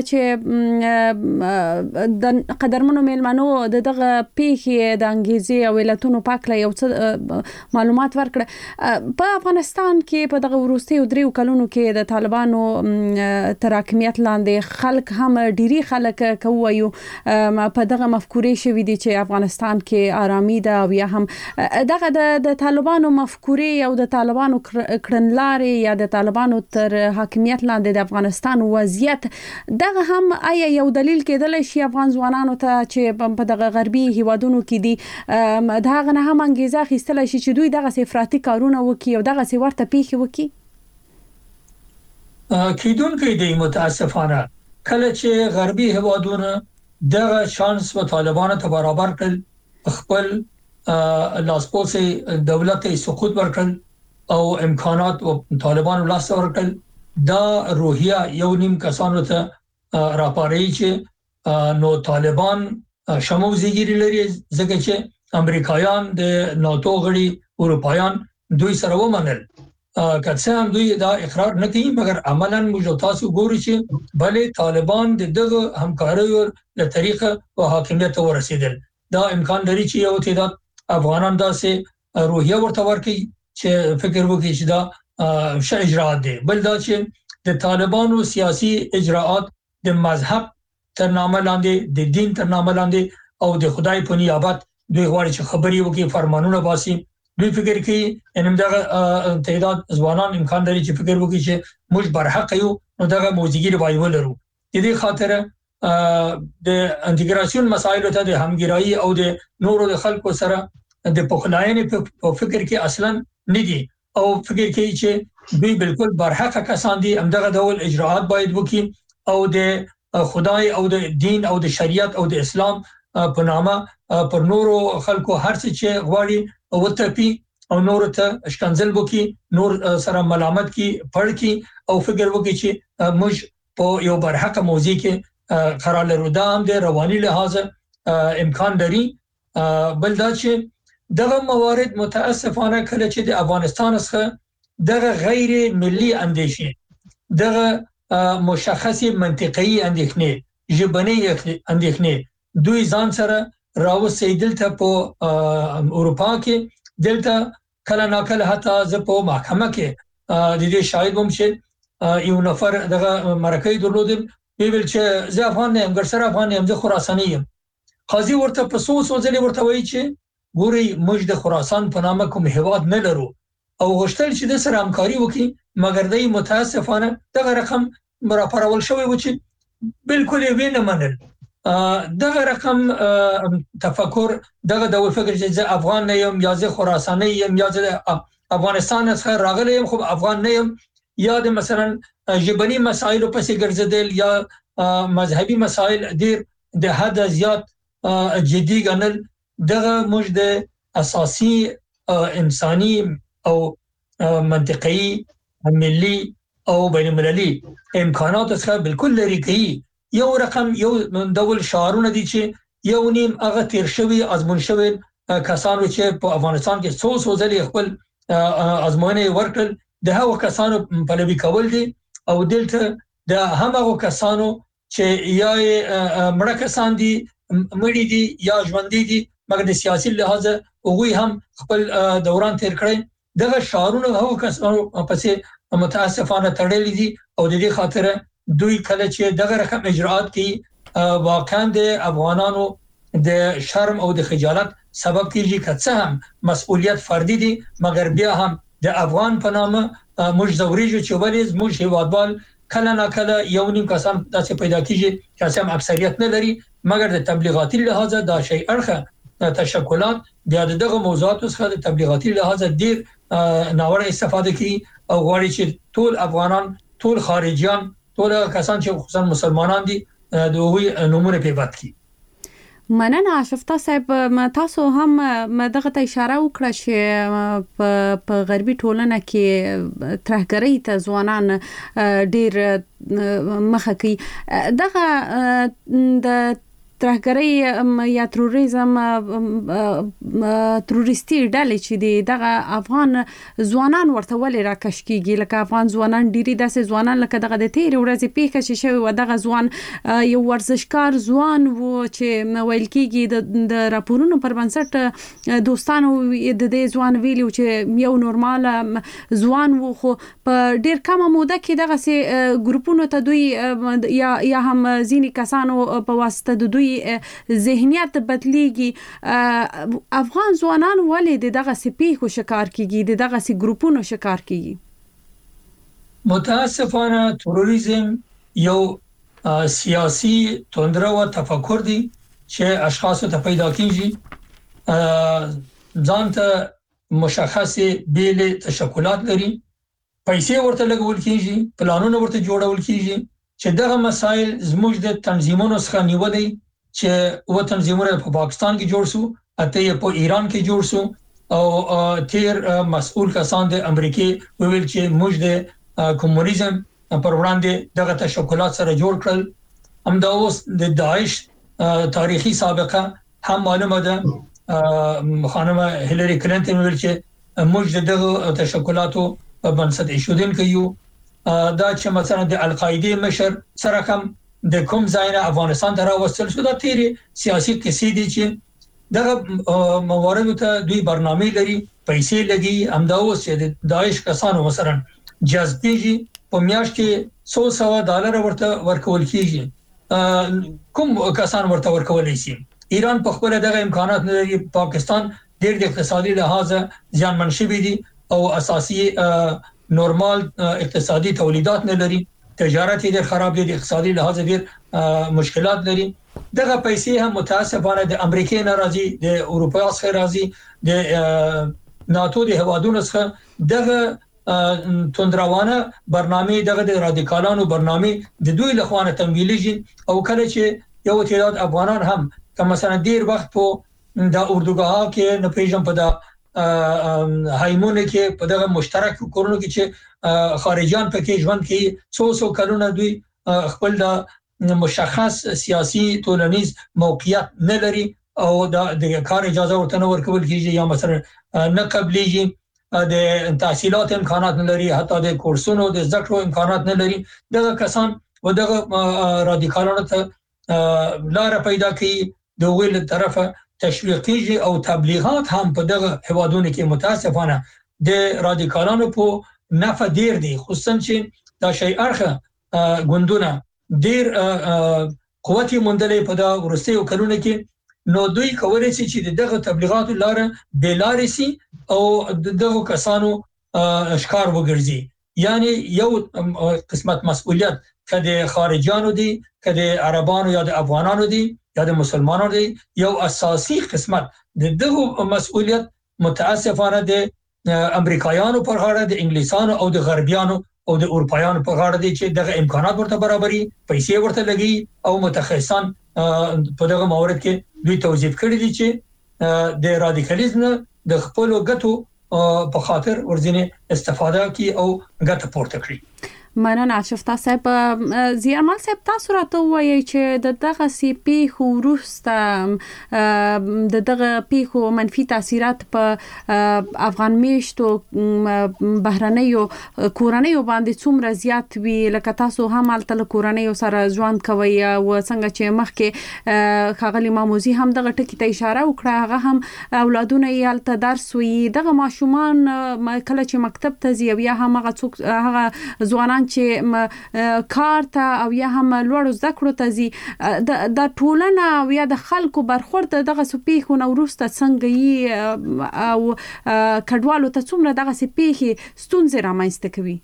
چې د قدرمنو میلمنو دغه پیښې د انګیزي او ولایتونو پاکله یو څه معلومات ورکړه په افغانستان کې په دغه وروستي دریو کلونو کې د طالبانو تراکمیت لاندې خلک هم ډيري خلک کوي په دغه مفکورې شوې دي چې افغانستان کې آرامي ده او یا هم دغه د طالبانو مفکورې او د طالبانو کړن لاري یا د طالبانو تر حاکمیت لاندې د افغانستان وضعیت دغه هم آیا یو دلیل کېدل شي افغان ځوانانو ته چې په دغه غربي هیوادونو کې دي دغه نه هم انګیزه اخیستل شي چې دوی دغه افراطي کارونه وکړي او دغه ورته پیښې وکړي کیدونکې دی متاسفانه کله چې غربي هیوادونه دغه شانس په طالبانو ته برابر کړ خپل لاسپوسي دولت سقوط ورکړ او امکانات او طالبانو لاس ورکړل دا روحیه یو نیم کسانو ته راپاري چې نو طالبان شمو زیګری لري ځکه چې امریکایان د ناتو غړي اروپایان دوی سره ومنل کله هم دوی دا اقرار نه کوي مګر عملاً موږ تاسو ګورو چې بلې طالبان دغه همکاریو له طریقه او حاکمیت ورسېدل دا امکان لري چې یو تعداد افغانان داسې روحیه ورته ورکړي چې فکر وکړي چې دا ش اجرات دي بل دا چې د طالبانو سیاسي اجراءات د مذهب تر نامه لاندې د دین تر نامه لاندې او د خدای په نیابت دوی غواړي چې خبري وکړي فرمانونه باسي دوی فکر کوي ان دغه تعداد ځوانان امکان لري چې فکر وکړي چې موږ برحق یو نو دغه موزیګری وایو لرو د دې خاطر د انټیګراسیون مسایلو ته د همګرایي او د نورو د خلکو سره د پخلاینې په فکر کې اصلا ندي او فکر کوي چې دوی بالکل برحق کسان دي همدغه ډول اجراءات باید وکړي او د خدای او د دین او د شریعت او د اسلام په نامه پر نورو خلکو هر څه چې غواړي او تپی او نور ته اشکنزل وکړي نور سره ملامت کی پړ کی او فکر وکړي چې موږ په یو برحق موضوع کې قرار لرو دا هم د رواني لحاظ امکان لري بل دا چې دغه موارد متاسفانه کله چې د افغانستان څخه دغه غیر ملي اندیشه دغه مشخصي منطقي اندېښنې ژبني اندېښنې دوی ځان سره راوستل ته په اروپا کې دلته کله ناکله حتی زه په محکمه کې د دې شاهد وم چې یو نفر دغه مرکه درلودم ویل چې زه افغان یم ګرسره افغان یم زه خراساني یم قاضي ورته په سوسو ځلې ورته وایي چې ګوري موږ د خراسان په نامه کوم هیواد نه لرو او غوښتل چې د سره همکاري وکړي مګر دوی متاسفانه دغه رقم راپارول شوی و چې بالکل یې نه منل دغه رقم تفکر دغه ډول فکر چې زه افغان نه یم یا زه خراساني یم یا زه افغانستان څخه راغلی یم خو افغان نه یم یا د مثلا ژبني مسایلو پسې ګرځیدل یا مذهبي مسایل ډیر د حد زیات جدي ګڼل دغه موږ د اساسي انساني او منطقي ملي او بین المللي امکانات څخه بالکل لري کوي. یو رقم یو ډول شعارونه دي چې یو نیم هغه تیر شوی ازمون شوی کسانو چې په افغانستان کې څو ځلې خپل ازموینه ورکړل د هغو کسانو پلوي کول دي او دلته د همغو کسانو چې یا مړه کسان دي مړي دي یا ژوندۍ دي مګر د سیاسي لحاظ هغوی هم خپل دوران تیر کړی. دغه شعارونه هغو کسانو پسې متاسفانه تړلي دي او د دې خاطر دوی کله چې دغه رقم اجراءات کوي واقعا د افغانانو د شرم او د خجالت سبب کیږي که څه هم مسؤلیت فردي دي مګر بیا هم د افغان په نامه موږ زوريږو چې ولې موږ هیوادوال کله نه کله یو نیم کسان داسې پیدا کیږي چې هم اکثریت نه لري مګر د تبلیغاتي لحاظ دا شی اړخه تشکلات بیا دغه موضوعات څخه د تبلیغاتي لحاظ ډیر ناوړه استفاده کوي او غواړي چې ټول افغانان ټول خارجيان ټول کسان چې خصوصا مسلمانان دي دوی نمونه په بد کی. مننه اشرفتا صاحب، تاسو هم دغه ته اشاره وکړه چې په غربي ټولنه کې ترهګرۍ ته ځوانان ډیر مخه کوي. دغه د ترهګرۍ یا تروریزم تروریستي ډلې چې دي دغه افغان ځوانان ورته ولې راکش کیږي؟ لکه افغان ځوانان ډیری داسې ځوانان لکه دغه د تیر ورځې پیښه چې شوی و دغه ځوان یو ورزشکار ځوان و چې ویل کیږي د راپورونو پر بنسټ دوستانو د دې ځوان ویلو چې یو نورمال ځوان و خو په ډیر کمه موده کې دغه سي ګروپونو ته دوی یا هم ځینی کسانو په واسطه د دوی ذهنیت بدلیږي. افغان ځوانان ولې دغه سپیخو شکار کیږي دغه سي ګروپونو شکار کیږي؟ متاسفانه تروریزم یو سیاسی تندره و تفکر دی چې اشخاص ته پیدا کیږي ځانته مشخص بیل تشکلات لري، پیسې ورته لګول کیږي، پلانونه ورته جوړول کیږي چې دغه مسائل زموږ د تنظیمونو څخه نیولې چې و تنظیمونه په پاکستان کې جوړ شو اته په ایران کې جوړ شو او تیر مسؤل کسان د امریکای ویل چې موږ د کمونیزم پر وړاندې دغه تشکلات سره جوړ کړل. همدا اوس د داعش تاریخي سابقه هم معلومه ده. خانم هیلری کلینټن ویل چې موږ دغه تشکلاتو په بنسټ ایښودل کیو دا چې مثلا د القاعده مشر سره کوم د کوم ځای افغانستان ته راوستل شو دا تیری سیاسي کیسې دي چې دغه موارد ته دوی برنامه لري، پیسې لګي. همدا اوس چې د داعش کسانو مثلا جذب کیږي په میاشت کې $100 ورته ورکول کیږي، کوم کسان ورته ورکول شي؟ ایران په خپل دغه امکانات نه لري، پاکستان ډېر د اقتصادي لحاظ ځانمن شوی دي او اساسي نورمال اقتصادي تولیدات نه لري، تجارت یې خراب دي، د اقتصادي لحاظ ډېر مشکلات لري. دغه پیسې هم متاسفانه د امریکای ناراضي، د اروپا څخه راځي، د ناتو د هوادونو څخه دغه توندروانه برنامه دغه د رادیکالانو برنامه د دوی لخوانه تمویلېږي او کله چې یو تعداد افغانان هم که مثلا ډیر وخت په د اردوګاه کې نه پیژن په د هایمونه کې په دغه مشترک کورونو کې چې خارجيان پکې ژوند کوي څو کلونه دوی خپل د مشخص سیاسي ټولنیز موقعیت نه لري او د کار اجازه ورته نه ورکول کیږي یا مثلا نه قبليږي، د تحصیلات امکانات نه لري، حتی د کورسونو د زده کړو امکانات نه لري. دغه کسان و دغه رادیکالانو ته لار پیدا کوي، دوی له طرفه تشویقي او تبلیغات هم په دغه هوادونو کې متاسفانه د رادیکالانو په نفع ډیر دي، خصوصا چې دا شی ارخه ګوندونه ډیر قوت مندلې په دا ورستیو کلونه کې نو دوی کولای شي چې دغه تبلیغات لار بلاري سي او دغه کسانو اشکار وګرځي. یعنی یو قسمت مسؤلیت کده خارجيانو دي، کده عربانو یا د افغانانو دي یا د مسلمانانو دي، یو اساسي قسمت دغه مسؤلیت متاسفانه د امریکایانو پر غاړه، د انګلیسانو او د غربیانو او د اروپایانو په غاړه دي چې دغه امکانات ورته برابري، پیسې ورته لګي او متخصصان په دغه مورد کې دوی توظیف کړی دي چې د رادیکالیزم د خپل ګټو په خاطر ورځنی استفاده کوي او ګټه پورته کړي. مننه شفتا صاحب. زیارمل صاحب تاسو راته وایي چې د دغه سی پیښو وروسته د دغه پیښو منفي تاثیرات په افغان میشتو بهرنیو کورنیو باندې څومره زیات وي، لکه تاسو هم هلته کورنیو سره ژوند کوي او څنګه چې مخکې ښاغلي ماموزي هم دغه ټکي ته اشاره وکړه، هغه هم اولادونه یې هلته درس وي، دغه ماشومان کله چې مکتب ته ځي او یا هم هغه ځوانان چې کار ته او یا هم لوړو زده کړو ته ځي، د ټولنه او یا د خلکو برخورد دغه پیښو نه وروسته څنګه یې او کډوالو ته څومره دغه پیښې ستونزې رامنځته کوي؟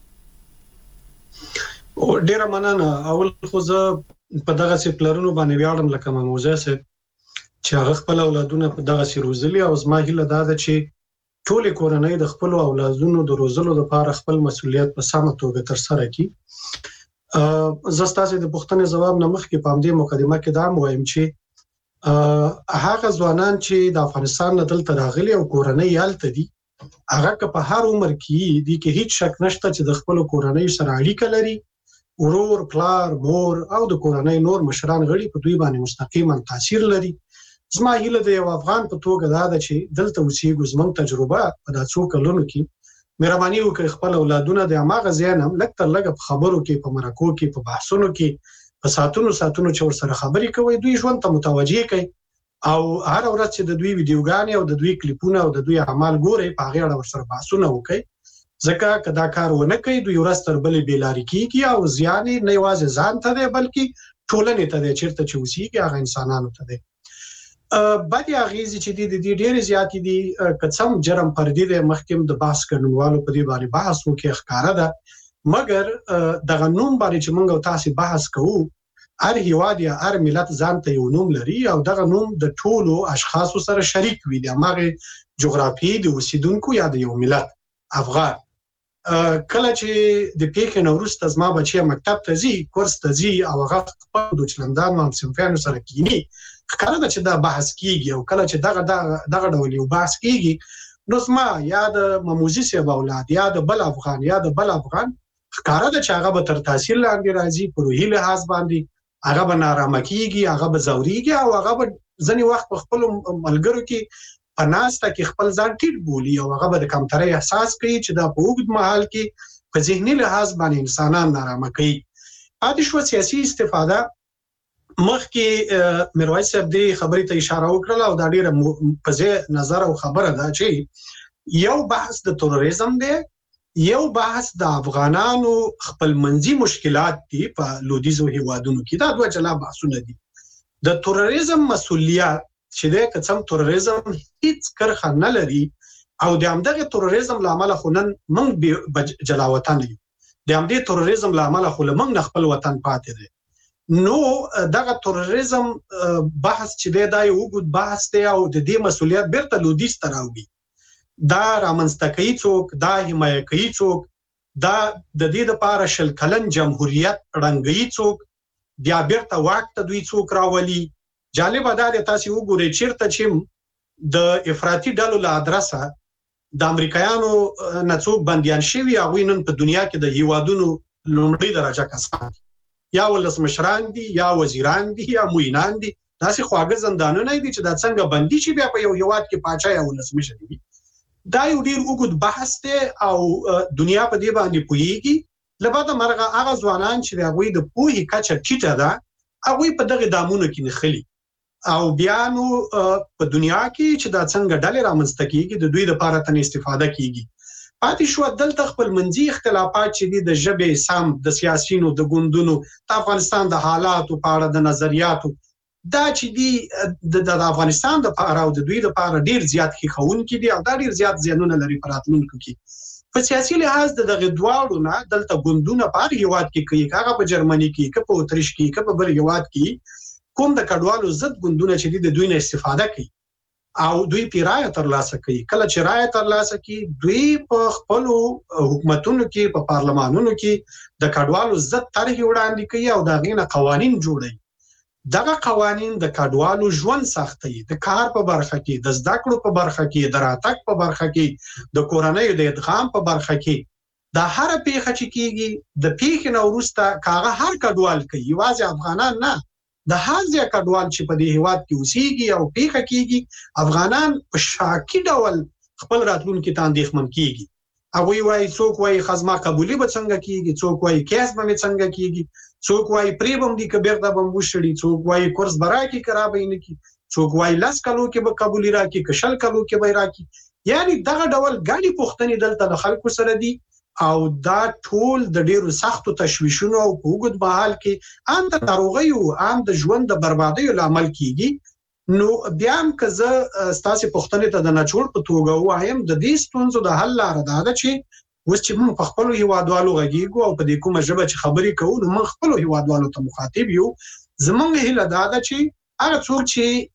ډیره مننه. اول خو زه په دغه سي پلرونو باندې ویاړم لکه ماموزه سه چې هغه خپل اولادونه په دغه سي روزلي، او زما هیله دا ده چې ټول کورنۍ د خپل اولادونو د روزلو لپاره خپل مسؤلیت په سمه توګه تر سره کړي. زه ستاسو د پوښتنې جواب نه مخکې په همدې مقدمه کې دا وایم چې هغه ځوانان چې د افغانستان نه دلته راغلي او کورنۍ یالته دي، هغه که په هر عمر کې دي کې هیڅ شک نشته چې د خپل کورنۍ سره اړیکه لري، ورور، پلار، مور او د کورنۍ نور مشران غړي په دوی باندې مستقیما تاثیر لري. زما هیله د یو افغان په توګه دا ده چې دلته اوسېږو، زموږ تجربه په دا څو کلونو کې مهرباني وکړئ خپل اولادونه د هماغه ځای نه لږ تر لږه په خبرو کې، په مرکو کې، په بحثونو کې، په ساعتونو چې ورسره خبرې کوئ، دوی ژوند ته متوجه کړئ او هر ورځ چې د دوی ویډیوګانې او د دوی کلیپونه او د دوی اعمال ګورئ، په هغې اړه ورسره بحثونه وکړئ، ځکه که دا کار ونه کوي دوی ورځ تر بلې بېلارې کېږي او زیان یې نه یوازې ځان ته دی بلکې ټولنې ته دی، چېرته چې اوسېږي هغه انسانانو ته دی. بدې اغیزې چې دي د دې ډېرې زیاتې دي، که څه هم جرم فردي دی، مخکې د بحث کوونکو په دې باندې بحث وکړي ښکاره ده، مګر دغه نوم باندې چې موږ او تاسو بحث کوو، هر هیواد یا هر ملت ځان ته یو نوم لري او دغه نوم د ټولو اشخاصو سره شریک وي، د هغې جغرافیې د اوسیدونکو یا د یو ملت افغان. کله چې د پیښې نه وروسته زما بچی مکتب ته ځي، کورس ته ځي او هغه خپل د چلندان او صنفیانو سره کینی، ښکاره ده چې دا بحث کیږي، او کله چې دغه ډول یو بحث کیږي نو زما یا د ماموزي صاحب اولاد یا د بل افغان یا د بل افغان ښکاره ده چې هغه به تر تاثیر لاندې راځي، په روحي لحاظ باندې هغه به نارامه کیږي، هغه به ځورېږي او هغه به ځینې وخت په خپلو ملګرو کې په ناسته کې خپل ځان ټیټ بولي او هغه به د کمترۍ احساس کوي چې دا په اوږد مهال کې په ذهني لحاظ باندې انسانان نارامه کوي. پاتې شوه سیاسي استفاده. مخکې میرویس صاحب دې خبرې ته اشاره وکړله او دا ډېره په ځای نظر او خبره ده چې یو بحث د تروریزم دی، یو بحث د افغانانو خپلمنځي مشکلات دي په لویدیځو هیوادونو کې. دا دوه جلا بحثونه دي. د تروریزم مسؤلیت چې د قسم تروریزم هیڅ کرخه نه لري او د همدغه تروریزم لامل خو نن موږ جلا وطن یو، د همدې تروریزم لامل خو موږ نه خپل وطن پاتې دی. نو دغه تروریزم بحث چې دا یو وګد بحث دی او د دې مسؤلیت بیرته لویدیځ ته راوړي. دا رامنځته کوي څوک، دا حمایه کوي څوک، دا د دې لپاره شل کلن جمهوریت رنګي څوک، بیا بیرته واک ته دوی څوک راولي. جالب دا دی تاسو وګورئ چیرته چې د افراطي ډلو له ادرسه د امریکایانو نه څوک بنديان شوي، هغوی نن په دنیا کې د هیوادونو لومړی درجه کسان دي، یا ولسمشران دي یا وزیران دي یا معینان دي. داسې خواږه زندانونه دي چې دا څنګه بندي شي بیا په یو هیواد کې پاچا یا ولسمشر وي. دا یو ډیر اوږد بحث دی او دنیا په دې باندې پوهیږي. لباده مرغه هغه ځوانان چې هغوی د پوهې کچه ټیټه ده، هغوی په دغه دامونو کې نښلي او بیا نو په دنیا کې چې دا څنګه ډلې رامنځته کیږي د دوی لپاره تن استفاده کیږي. پاتې شو دلته خپلمنځي اختلافات چې دي د ژبې سم، د سیاسيونو، د ګوندونو، د افغانستان د حالاتو په اړه د نظریاتو، دا چې دي د افغانستان د لپاره او د دوی لپاره ډیر زیات ښکونکي دي او دا ډیر زیات زیانونه لري په راتلونکو کې. په سیاسي لحاظ دغه دواړو نه دلته ګوندونه په هر هیواد کې کوي، هغه په جرمني کې، که په اتریش کې، که په بل هیواد کې کوم د کډوالو ضد ګوندونه چې دي د دوی نه استفاده کوي او دوی پیرایه ترلاسه کوي. کله چې رایه ترلاسه کوي دوی په خپل حکومتونو کې، په پارلمانونو کې د کډوالو ضد طرحې وړاندې کوي او دا غینه قوانین جوړوي. دغه قوانین د کډوالو ژوند سختوي، د کار په برخه کې، د زده کړو په برخه کې، د راتګ په برخه کې، د کورنۍ د ادغام په برخه کې. دا هر پیښه چې کیږي د پیښې نه وروسته کاغه هر کډوال کوي یوازې افغانان نه د هازیا کډوال چې په دې هیواد کې اوسېږي او پیښه کیږي افغانان په شاکی ډول خپل راتلونکي ته اندېښمن کیږي هغه وایي څوک وایي خزمه قبولي به څنګه کیږي څوک وایي کیس به څنګه کیږي څوک وایي پریبم دي کبیر د بم وشړي څوک وایي کورس براکي کرابې نه کی څوک وایي لاس کلو کې به قبولي راکي کشل کلو کې به راکي یعنی دغه ډول غاډي پوښتنې دلته د خلکو سره دي او دا ټول د ډیرو سختو تشویشونو او وګد بحال کې ان د ناروغي او ان د ژوند د بربادي لامل کیږي نو بیا هم که زه ستاسو پوښتنې ته د نچوړ په توګه وایم د دې ستونزو د حل لاره دا ده چې اوس چې موږ په خپل هیوادوالو غږیږو او په دې کومه ژبه چې خبرې کوو نو موږ خپل هیوادوالو ته مخاطب یو زمونږ هیله دا ده چې هغه څوک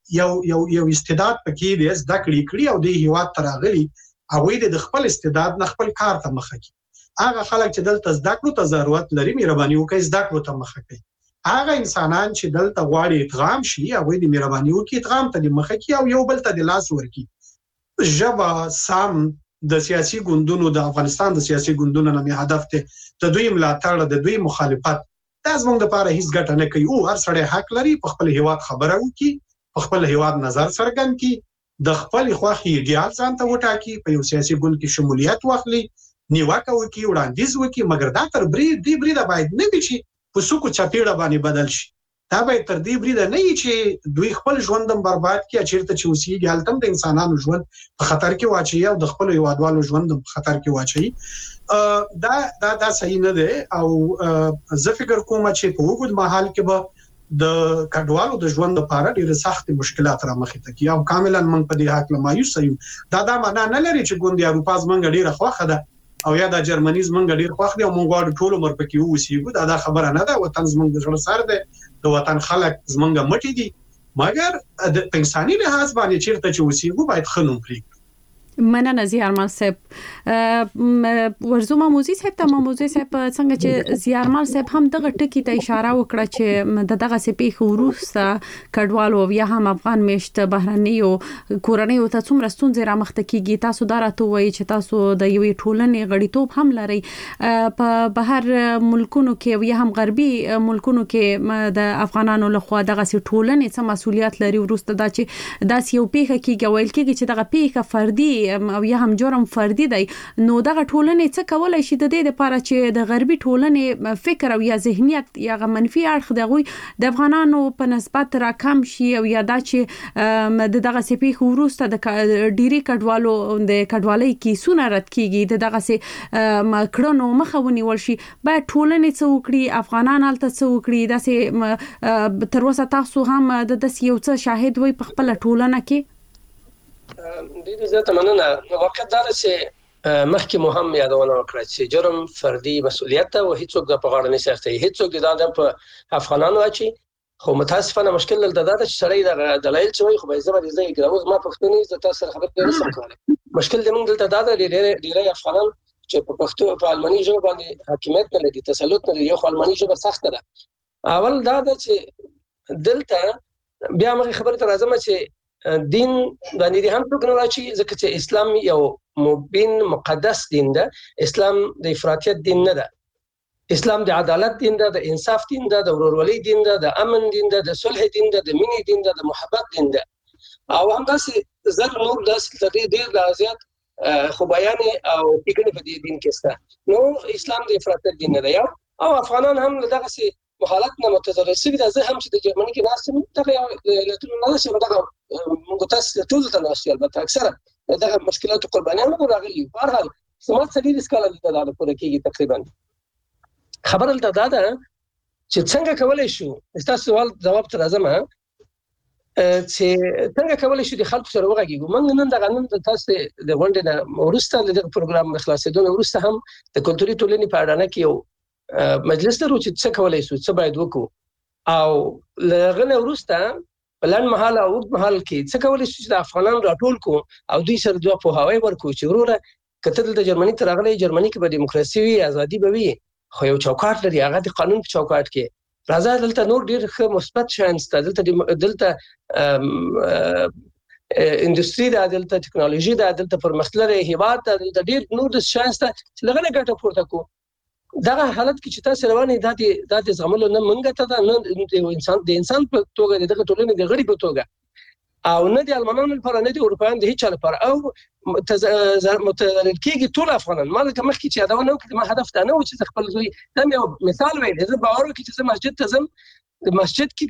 چې یو استعداد پکې دی زده کړی او د هیواد تراغلي هغه د خپل استعداد نه خپل کار ته مخه کوي هغه خلک چې دلته زده کړو ته ضرورت لري مهرباني وکړئ زده کړو ته مخه کوي هغه انسانان چې دلته غواړي ادغام شي هغه د مهرباني وکړي ادغام ته د مخه کوي او یو بل ته د لاس ورکړي ژبه سم د سیاسي ګوندونو د افغانستان د سیاسي ګوندونو نه هدف ته د دوی ملاتړ د دوی مخالفت دا زموږ لپاره هیڅ ګټه نه کوي او هر سړی حق لري په خپل هیواد خبره وکړي په خپل هیواد نظر څرګند کړي د خپل خوښي ایډیال ځان ته وټاکي په یو سیاسي ګوند کې شمولیت واخلي نیوکه وکړي وړاندیز وکړي مګر دا تر بریده باید نه وي چې په سوکو چاپیړه باندې بدل شي دا به تر دې بریده نه وي چې دوی خپل ژوندم برباد کړي چیرته چې اوسېږي هلته د انسانانو ژوند په خطر کې واچي او د خپل هیوادوالو ژوند په خطر کې واچي دا صحیح نه دی او زه فکر کوم چې په وګړو مهال کې به د کډوالو د ژوند لپاره ډېر سخت مشکلات را مخې ته کیږي او کاملا من په دې حق مایوس یو دا معنا نه لري چې ګوند اروپا زمونږ ډېر خوخه ده او یا د جرمني زمونږ ډېر خوښ دی او مونږ غواړو ټول عمر پکې اوسېږو دا خبره نه ده وطن زمونږ د زړه سر دی د وطن خلک زمونږ مټي دي مګر د انساني لحاظ باندې چیرته چې اوسېږو باید خنوم پرې مننه زیارمل صاحب ورزو موزي صاحب ته موزي صاحب څنګه چې زیارمل صاحب هم دغه ټکی ته اشاره وکړه چې دغه سپیخ وروسته کډوالو یا هم افغان میشت بهرنیو کورنیو ته څومره ستونزې را مخ ته کیږي تاسو دا راته وایي چې تاسو د یوې ټولنې غړیتوب هم لري په بهر ملکونو کې یا هم غربي ملکونو کې د افغانانو لخوا دغه ټولنې څه مسولیت لري وروسته دا چې داس یو پیښه کیږي ویل کیږي چې دغه پیښه فردي او یا هم جرم فردي دی نو دغه ټولنې څه کولای شي د دې لپاره چې د غربي ټولنې فکر او یا ذهنیت یا منفي اړخ دغه د افغانانو په نسبت را کم شي او یا دا چې دغه سپیخ وروسته د ډيري کډوالو د کډوالۍ کیسونه رد کیږي دغه سه کړنو مخاوني ورشي باید ټولنې څه وکړي افغانان هلته څه وکړي داسې تر اوسه تاسو هم د یو څه شاهد وي په خپل ټولنه کې ډیره زیاته مننه واقع دا چې مخکې مهم یادونه وکړه چې جرم فردي مسؤلیت او هیڅوک د پغاړه نه سختي هیڅوک د په افغانانو اچي خو متاسفانه مشکل دلته دا چې سړی د دلایل چې وي خو به زما د ځای ګراوز ما پښتوني ز تاسو خبرې نشم کولای مشکل د موږ دلته دا ډیره افغانان چې په پښتو په الماني ژبه باندې حاکمیت نه لري تسلط نه لري یو الماني ژبه سخته ده اول دا چې دلته بیا موږ خبرې ته راځم چې دین باندې هم څوک نه راشي ځکه چې اسلام یو مبین مقدس دین ده اسلام د افراطیت دین نه ده اسلام د عدالت دین ده د انصاف دین ده د ورورولۍ دین ده د امن دین ده د صلح دین ده د مینې دین ده د محبت دین ده او همداسې زر نور داسې ډېر زیات خو بیان او فکر په دې دین کې سته نو اسلام د افراطیت دین نه ده او افغانان هم دغه سي مخالفت نه متضرر شي دا زه هم چې د جرمني کې ناسم دغه لټون نه شي دغه موږ تاسو ټول ته ناشي البته اکثره دغه مشکلات قربانیان مو راغلي په هر حال سمات سړي سکاله د تعالی پوره کېږي تقریبا خبر ته دا ده چې څنګه کولای شو تاسو سوال جواب تر ازمه چې څنګه کولای شو د خلکو سره وغږیږو موږ نن د تاسو د غونډې نه ورسته د پروګرام خلاصېدو ورسته هم د کلتوري ټولنې په اړه نه کیو مجلس ته روچ څه کولای شو څه باید وکړو او لغنه ورسته بلن محل او وګ محل کې څه کولای شو چې افغانان راټول کو او دوی سره دوه په هواي ورکو چې وروره کتل د جرمني تر غلې جرمني کې به دیموکراسي وي ازادي به وي خو یو چوکاټ لري هغه د قانون په چوکاټ کې راځه دلته نور ډیر ښه مثبت شان ست دلته انډستری د دلته ټکنالوژي د دلته پرمختللي هیواد د ډیر نور د شایسته لغنه ګټه پورته کو دغه حالت کې چې تاسو رواني د زغملو نه منګه ته نه د انسان په توګه دغه ټولنې د غړي په توګه او نه د المانانو لپاره نه د اروپایانو د هیڅ لپاره او متضرر کیږي ټول افغانان مالک مخکې چې دا نه وکړي ما هدف ته نه و چې خپل زوی دا یو مثال وایي زه باور کوم چې مسجد ته زم د مسجد کې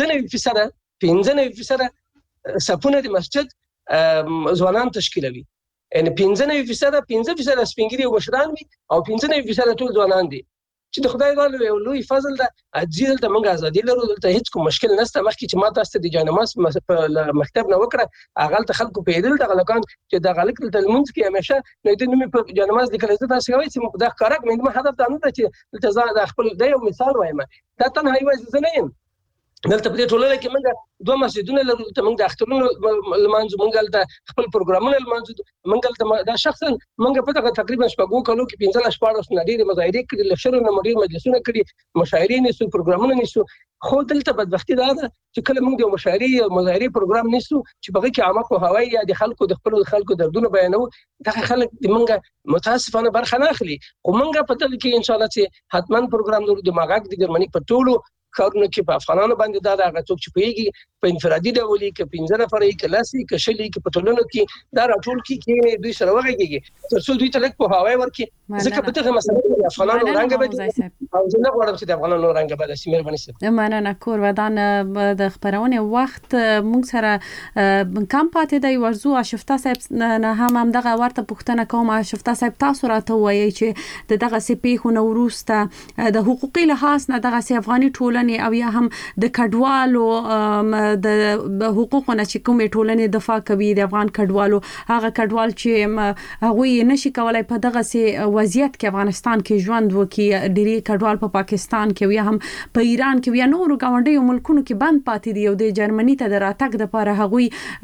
15% صفونه د مسجد ځوانان تشکیلوي ان 15% سپینګری او مشران وي او 15% ټول ځوانان دي چې د خدای تعالی یو لوی فضل ده اجازه ته موږ ازادي لرو دلته هیڅ کوم مشکل نشته مخکې چې ما تاسو د جانماز مکتب نه وکړه هغه ته خلکو پیدل د غلکان چې د غلک د المنځ کې همیشه نو د نومي په جانماز لیکل تاسو کوي چې د کارک مې هدف دا نه ده چې التزام د خپل د یو مثال وایم دا تنها یو ځای نه یم دلته په ټولنه کې موږ دوه مسجدونه لرو ته موږ د اخترونو لمانځو موږ د خپل پروګرامونه لمانځو موږ دا شخصا موږ په تقریبا شپږو کلو کې 15 نړۍ مظاهرې کړي لشرو نه مدیر مجلسونه کړي مشاعرې نشو پروګرامونه نشو خو دلته بدبختی دا ده چې کله موږ د مشاعرې او مظاهرې پروګرام نشو چې په کې عامه په هوای یا د خلکو دردونه بیانو دغه خلک د موږ متاسفانه برخه نه اخلي خو موږ په دل کې ان شاء الله چې حتمان پروګرام د ماګاک د جرمني په ټولو کارونه کې په افغانانو باندې دا هغه څوک چې پیږي په انفرادي ډول کې 15 نفر کې لاسي کې شلي کې په ټولنو کې دا راټول کې دوی سره وغږیږي تر څو دوی تلک په هواي ورکي ځکه په دغه مسله کې افغانانو رنګ بدل او زه نه غواړم چې د افغانانو رنګ بدل شي مهرباني سره مننه کور ودان د خبرونه وخت موږ سره کم پاتې دی ورزو اشفتا صاحب نه هم دغه ورته پوښتنه کوم اشفتا صاحب تاسو راته وایي چې دغه سپی خو نو وروسته د حقوقي لحاظ نه دغه افغاني ټولنه او یا هم د کډوالو د حقوقو نه چې کومې ټولنې دفاع کوي د افغان کډوالو هغه کډوال چې هغه نشي کولای په دغه سي وضعیت کې افغانستان کې ژوند وکړي ډېری کډوال په پاکستان کې یا هم په ایران کې یا نورو ګاونډیو ملکونو کې بند پاتې دي او د جرمني ته د راتګ لپاره هغه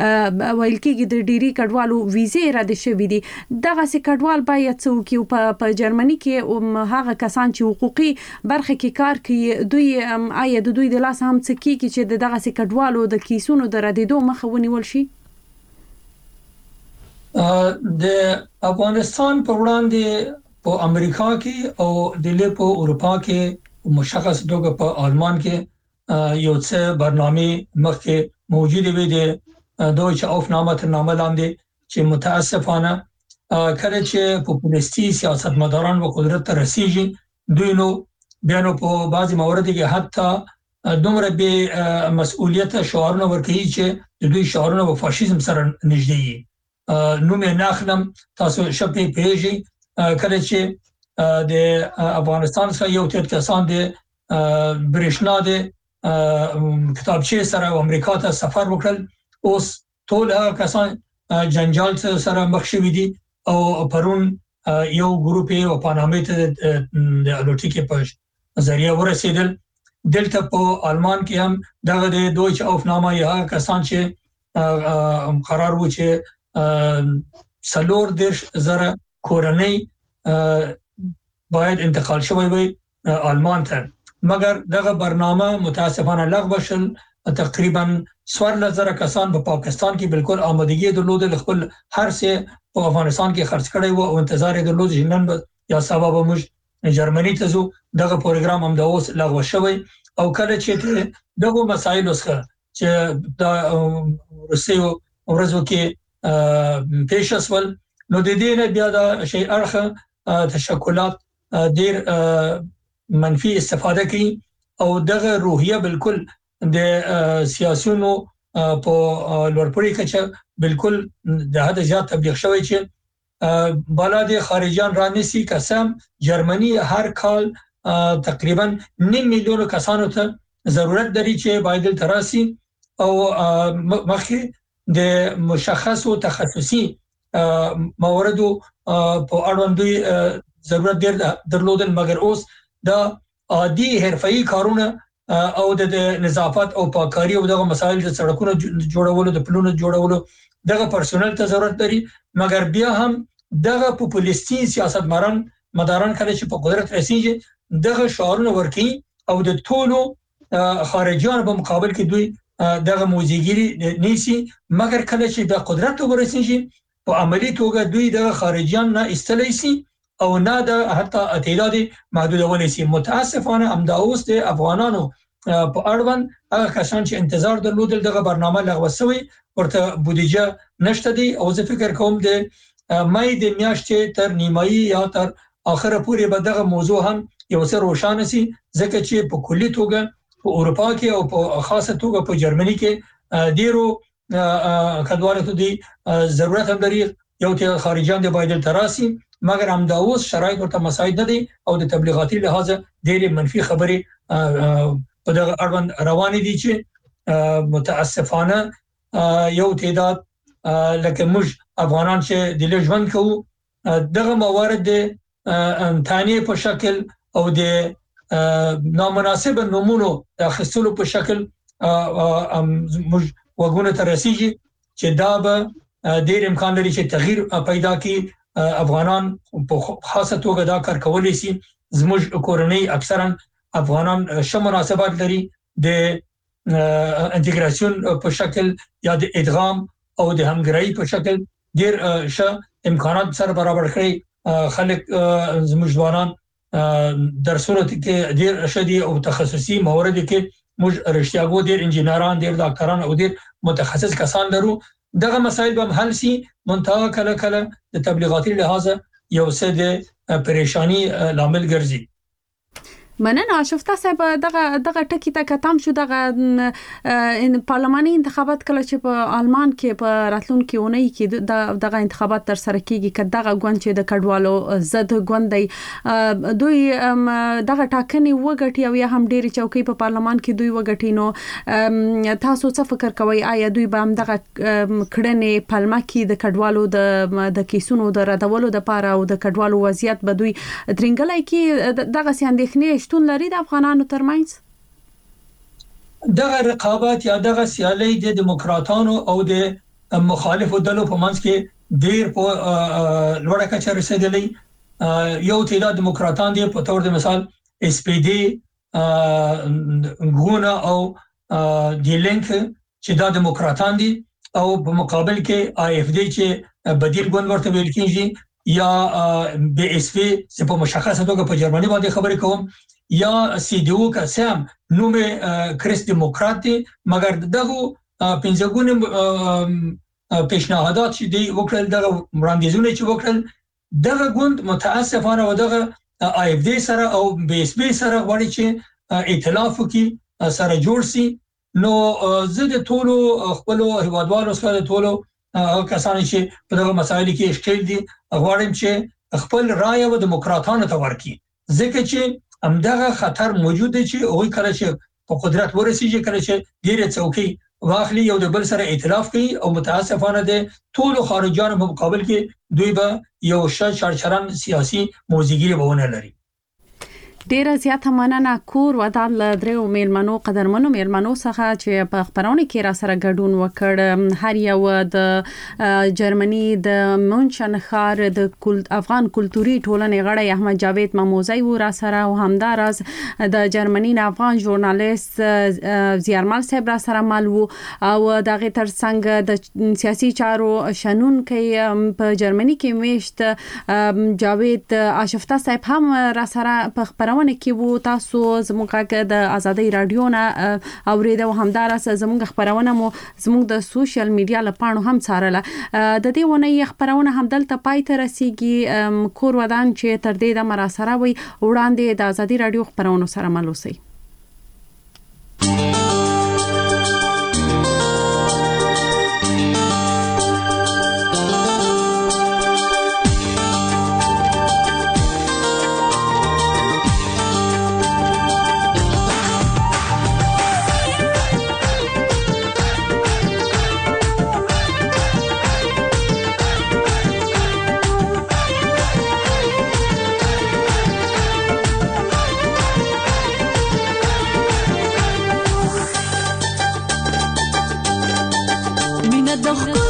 ویل کېږي د ډېری کډوالو ویزې رد شوې دي دغه سي کډوال باید څوک په جرمني کې هغه کسان چې حقوقي برخه کې کار کوي دوی آیا د دوی د لاس هم څه کیږي چې دغه سي کډوالو د کیسونو د ردیدو مخه ونیول شي د افغانستان په وړاندې په امریکا کې او د په اروپا کې مشخص ډول په آلمان کې یو څه برنامه مخکې موجود وي د دویچ aufnahme تر نامه لاندې چې متاسفانه کله چې پوپولیستي سیاستمداران و قدرت ته رسیږي دوی نو بیا نو په بعضی موارد کې حتی دومره به مسؤلیت شعارونه ورکوي چې د دوی شعارونه په فاشیزم سره نږدې دي نو مې ناخلم تاسو شپې پیږي کله چې د افغانستان څخه یو تر کسان د برېښنا د کتابچې سره امریکا ته سفر وکړل اوس ټول هغه کسان جنجال سره مخ شوي دي او پرون یو ګروپ یې په پانامې ته د الوتکې په ذریعہ ورسېدل دلته په آلمان کې هم دغه د دویچ aufnahme یا کسان چې قرار و چې 4,000 کورنۍ باید انتقال شوی وي آلمان ته مګر دغه برنامه متاسفانه لغوه شول تقریبا 4,000 کسان په پاکستان کې بالکل آمادګي درلودل خپل هر څه په افغانستان کې خرڅ کړي وو او انتظار درلود چې نن یا سبا به موږ جرمني ته زو دغه پروګرام هم د اوس لغوه شوی او کله چې دغه مسایل وسخه چې د روسیو ورځو کې پیشسول نو د دې نه بیا د شی ارخه تشکلات ډیر منفي استفاده کوي او دغه روحیه بالکل د سیاسيونو په لوړپوړي کې بالکل د حد زیات تبلیغ شوی چې بلاد خارجيان رانیسی قسم جرمني هر کال تقریبا 9 میلیون کسانو ته ضرورت لري چې باید تراسي او مخکې د مشخصو تخصصي مواردو په اړوند ضرورت درلودل مګر اوس دا عادي حرفي کارونه او د نظافت او پاککاری او دغه مسایل د سړکونو جوړولو د پلونو جوړولو دغه پرسونل ته ضرورت لري مګر بیا هم دغه پوپولیستي سیاستمداران کله چې په قدرت رسیږي دغه شعارونه ورکي او د ټولو خارجيان په مقابل کې دوی دغه موزیګری نیسی مګر کله چې د قدرت ورسیږي په عملی توګه دوی د خارجيان نه استلای سي او نه د حتی تعداد محدود ولسی. متاسفانه امداوس د افغانانو په اړوند هغه کسان چې انتظار درلودل دغه برنامه لغوه شوی ورته بودیجه نشته دی او زه فکر کوم د مې د میاشتې تر نیمایي یا تر اخره پورې به دغه موضوع هم یو څه روښانه سي ځکه چې په کلی توګه په اروپا کې او په خاصه توګه په جرمني کې ډیرو کډوالو ته ضرورت هم لري یو ته خارجيان د باید تراسي مګر همداوس شرایط ورته مساعد نه دي او د تبلیغاتي لحاظ ډېرې منفي خبرې په دغه اړوند روانې دي چې متاسفانه یو تعداد لکه موږ افغانان چې د ژوند کوو دغه موارد د تانیه په شکل او د نامناسب نمونو د اخیستلو په شکل موږ وګونه ته رسیږي چې دا به ډېر امکان لري چې تغییر پیدا کړي. افغانان په خاصه توګه دا کار کولای شي. زموږ کورنۍ اکثرا افغانان شه مناسبات لري د انټیګریشن په شکل یا د ادغام او د همګرای په شکل ډېر شه امکانات سره برابر کړي. خلک زموږ ځوانان درسونه کې ډېر شدي او تخصصي موارد کې موږ رښتیاګو ډېر انجینران ډېر ډاکټران او ډېر متخصص کسان لرو. دغه مسایل به حل سي منتها کله کله د تبلیغاتي لحاظ یو څه د پریشانی لامل ګرځي. مننه آشفته صاحب دغه ټکی ته کتم شو دغه پارلماني انتخابات کله چې په آلمان کې په راتلونکي اونۍ کې دغه انتخابات تر سره کیږي که دغه ګوند چې د کډوالو زد ګوند دی دوی دغه ټاکنې وګټي او یا هم ډېری چوکۍ په پارلمان کې دوی وګټي نو تاسو څه فکر کوئ آیا دوی به هم دغه کړنې پلمه کې د کډوالو د کیسونو د ردولو لپاره او د کډوالو وضعیت به دوی ترنګلای کې دغه اندېښنې شتون لري د افغانانو ترمنځ؟ دغه رقابت یا دغه سیالي د دیموکراتانو او د مخالفو ډلو په منځ کې ډېر په لوړه کچه رسیدلی. یو تعداد دیموکراتان دي په تور د مثال اس پی ډي ګونا او دی لینک چې دا دیموکراتان دي او په مقابل کې آی اف ډي چې بدیل ګوند ورته ویل کیږي یا بی اس پی چې په مشخصه توګه په جرمني باندې خبرې کوم یا سی ډي او کا سم نوم کریس دیموکرات دي مګر دغه پنځګون پیشنهادات چې دی وکړل دغه وړاندیزونه چې وکړل دغه ګوند متاسفانه و دغه آی اف ډي سره او بی اس پی سره غواړي چې ائتلاف وکړي سره جوړ شي. نو زه د ټولو خپل هیوادوالو سره د ټولو کسان چې په دغه مسایلو کې اشکال دي غواړم چې خپل رائے و دیموکراتانو ته ورکړي ځکه چې همدغه خطر موجود دی چې هغوی کله چې په قدرت ورسیږي کله چې ډېرې څوکۍ واخلي یو د بل سره ائتلاف کوي او متاسفانه د ټولو خارجيانو په مقابل کې دوی به یو شرچران سیاسي موزیګری بونه لري. ډیره زیاته مننه کور ودان لدرو میلمنو قدرمنو میلمنو څخه چې په خبرونه کې را سره ګډون وکړ. هر یو د جرمني د مونشن ښار د افغان کلتوري ټولنې غړی احمد جاوید مموزی و را سره او همدارز د جرمني افغان ژورنالیست زیارمل صاحب را سره مل وو او دغه ترڅنګ د سیاسي چارو شنون کې په جرمني کې میشت جاوید آشفته صاحب هم را سره په خبرونه کې وو. تاسو زموږ د ازادي رادیو نه اوریدو همدارس زموږ خبرونه مو زموږ د سوشل میډیا لپاره هم څارله. د دې ونې خبرونه هم دلته پای ته رسیږي. کور ودان چې تر دې د مراسره وي وړاندې د ازادي رادیو خبرونه سره ملوسي. مینه د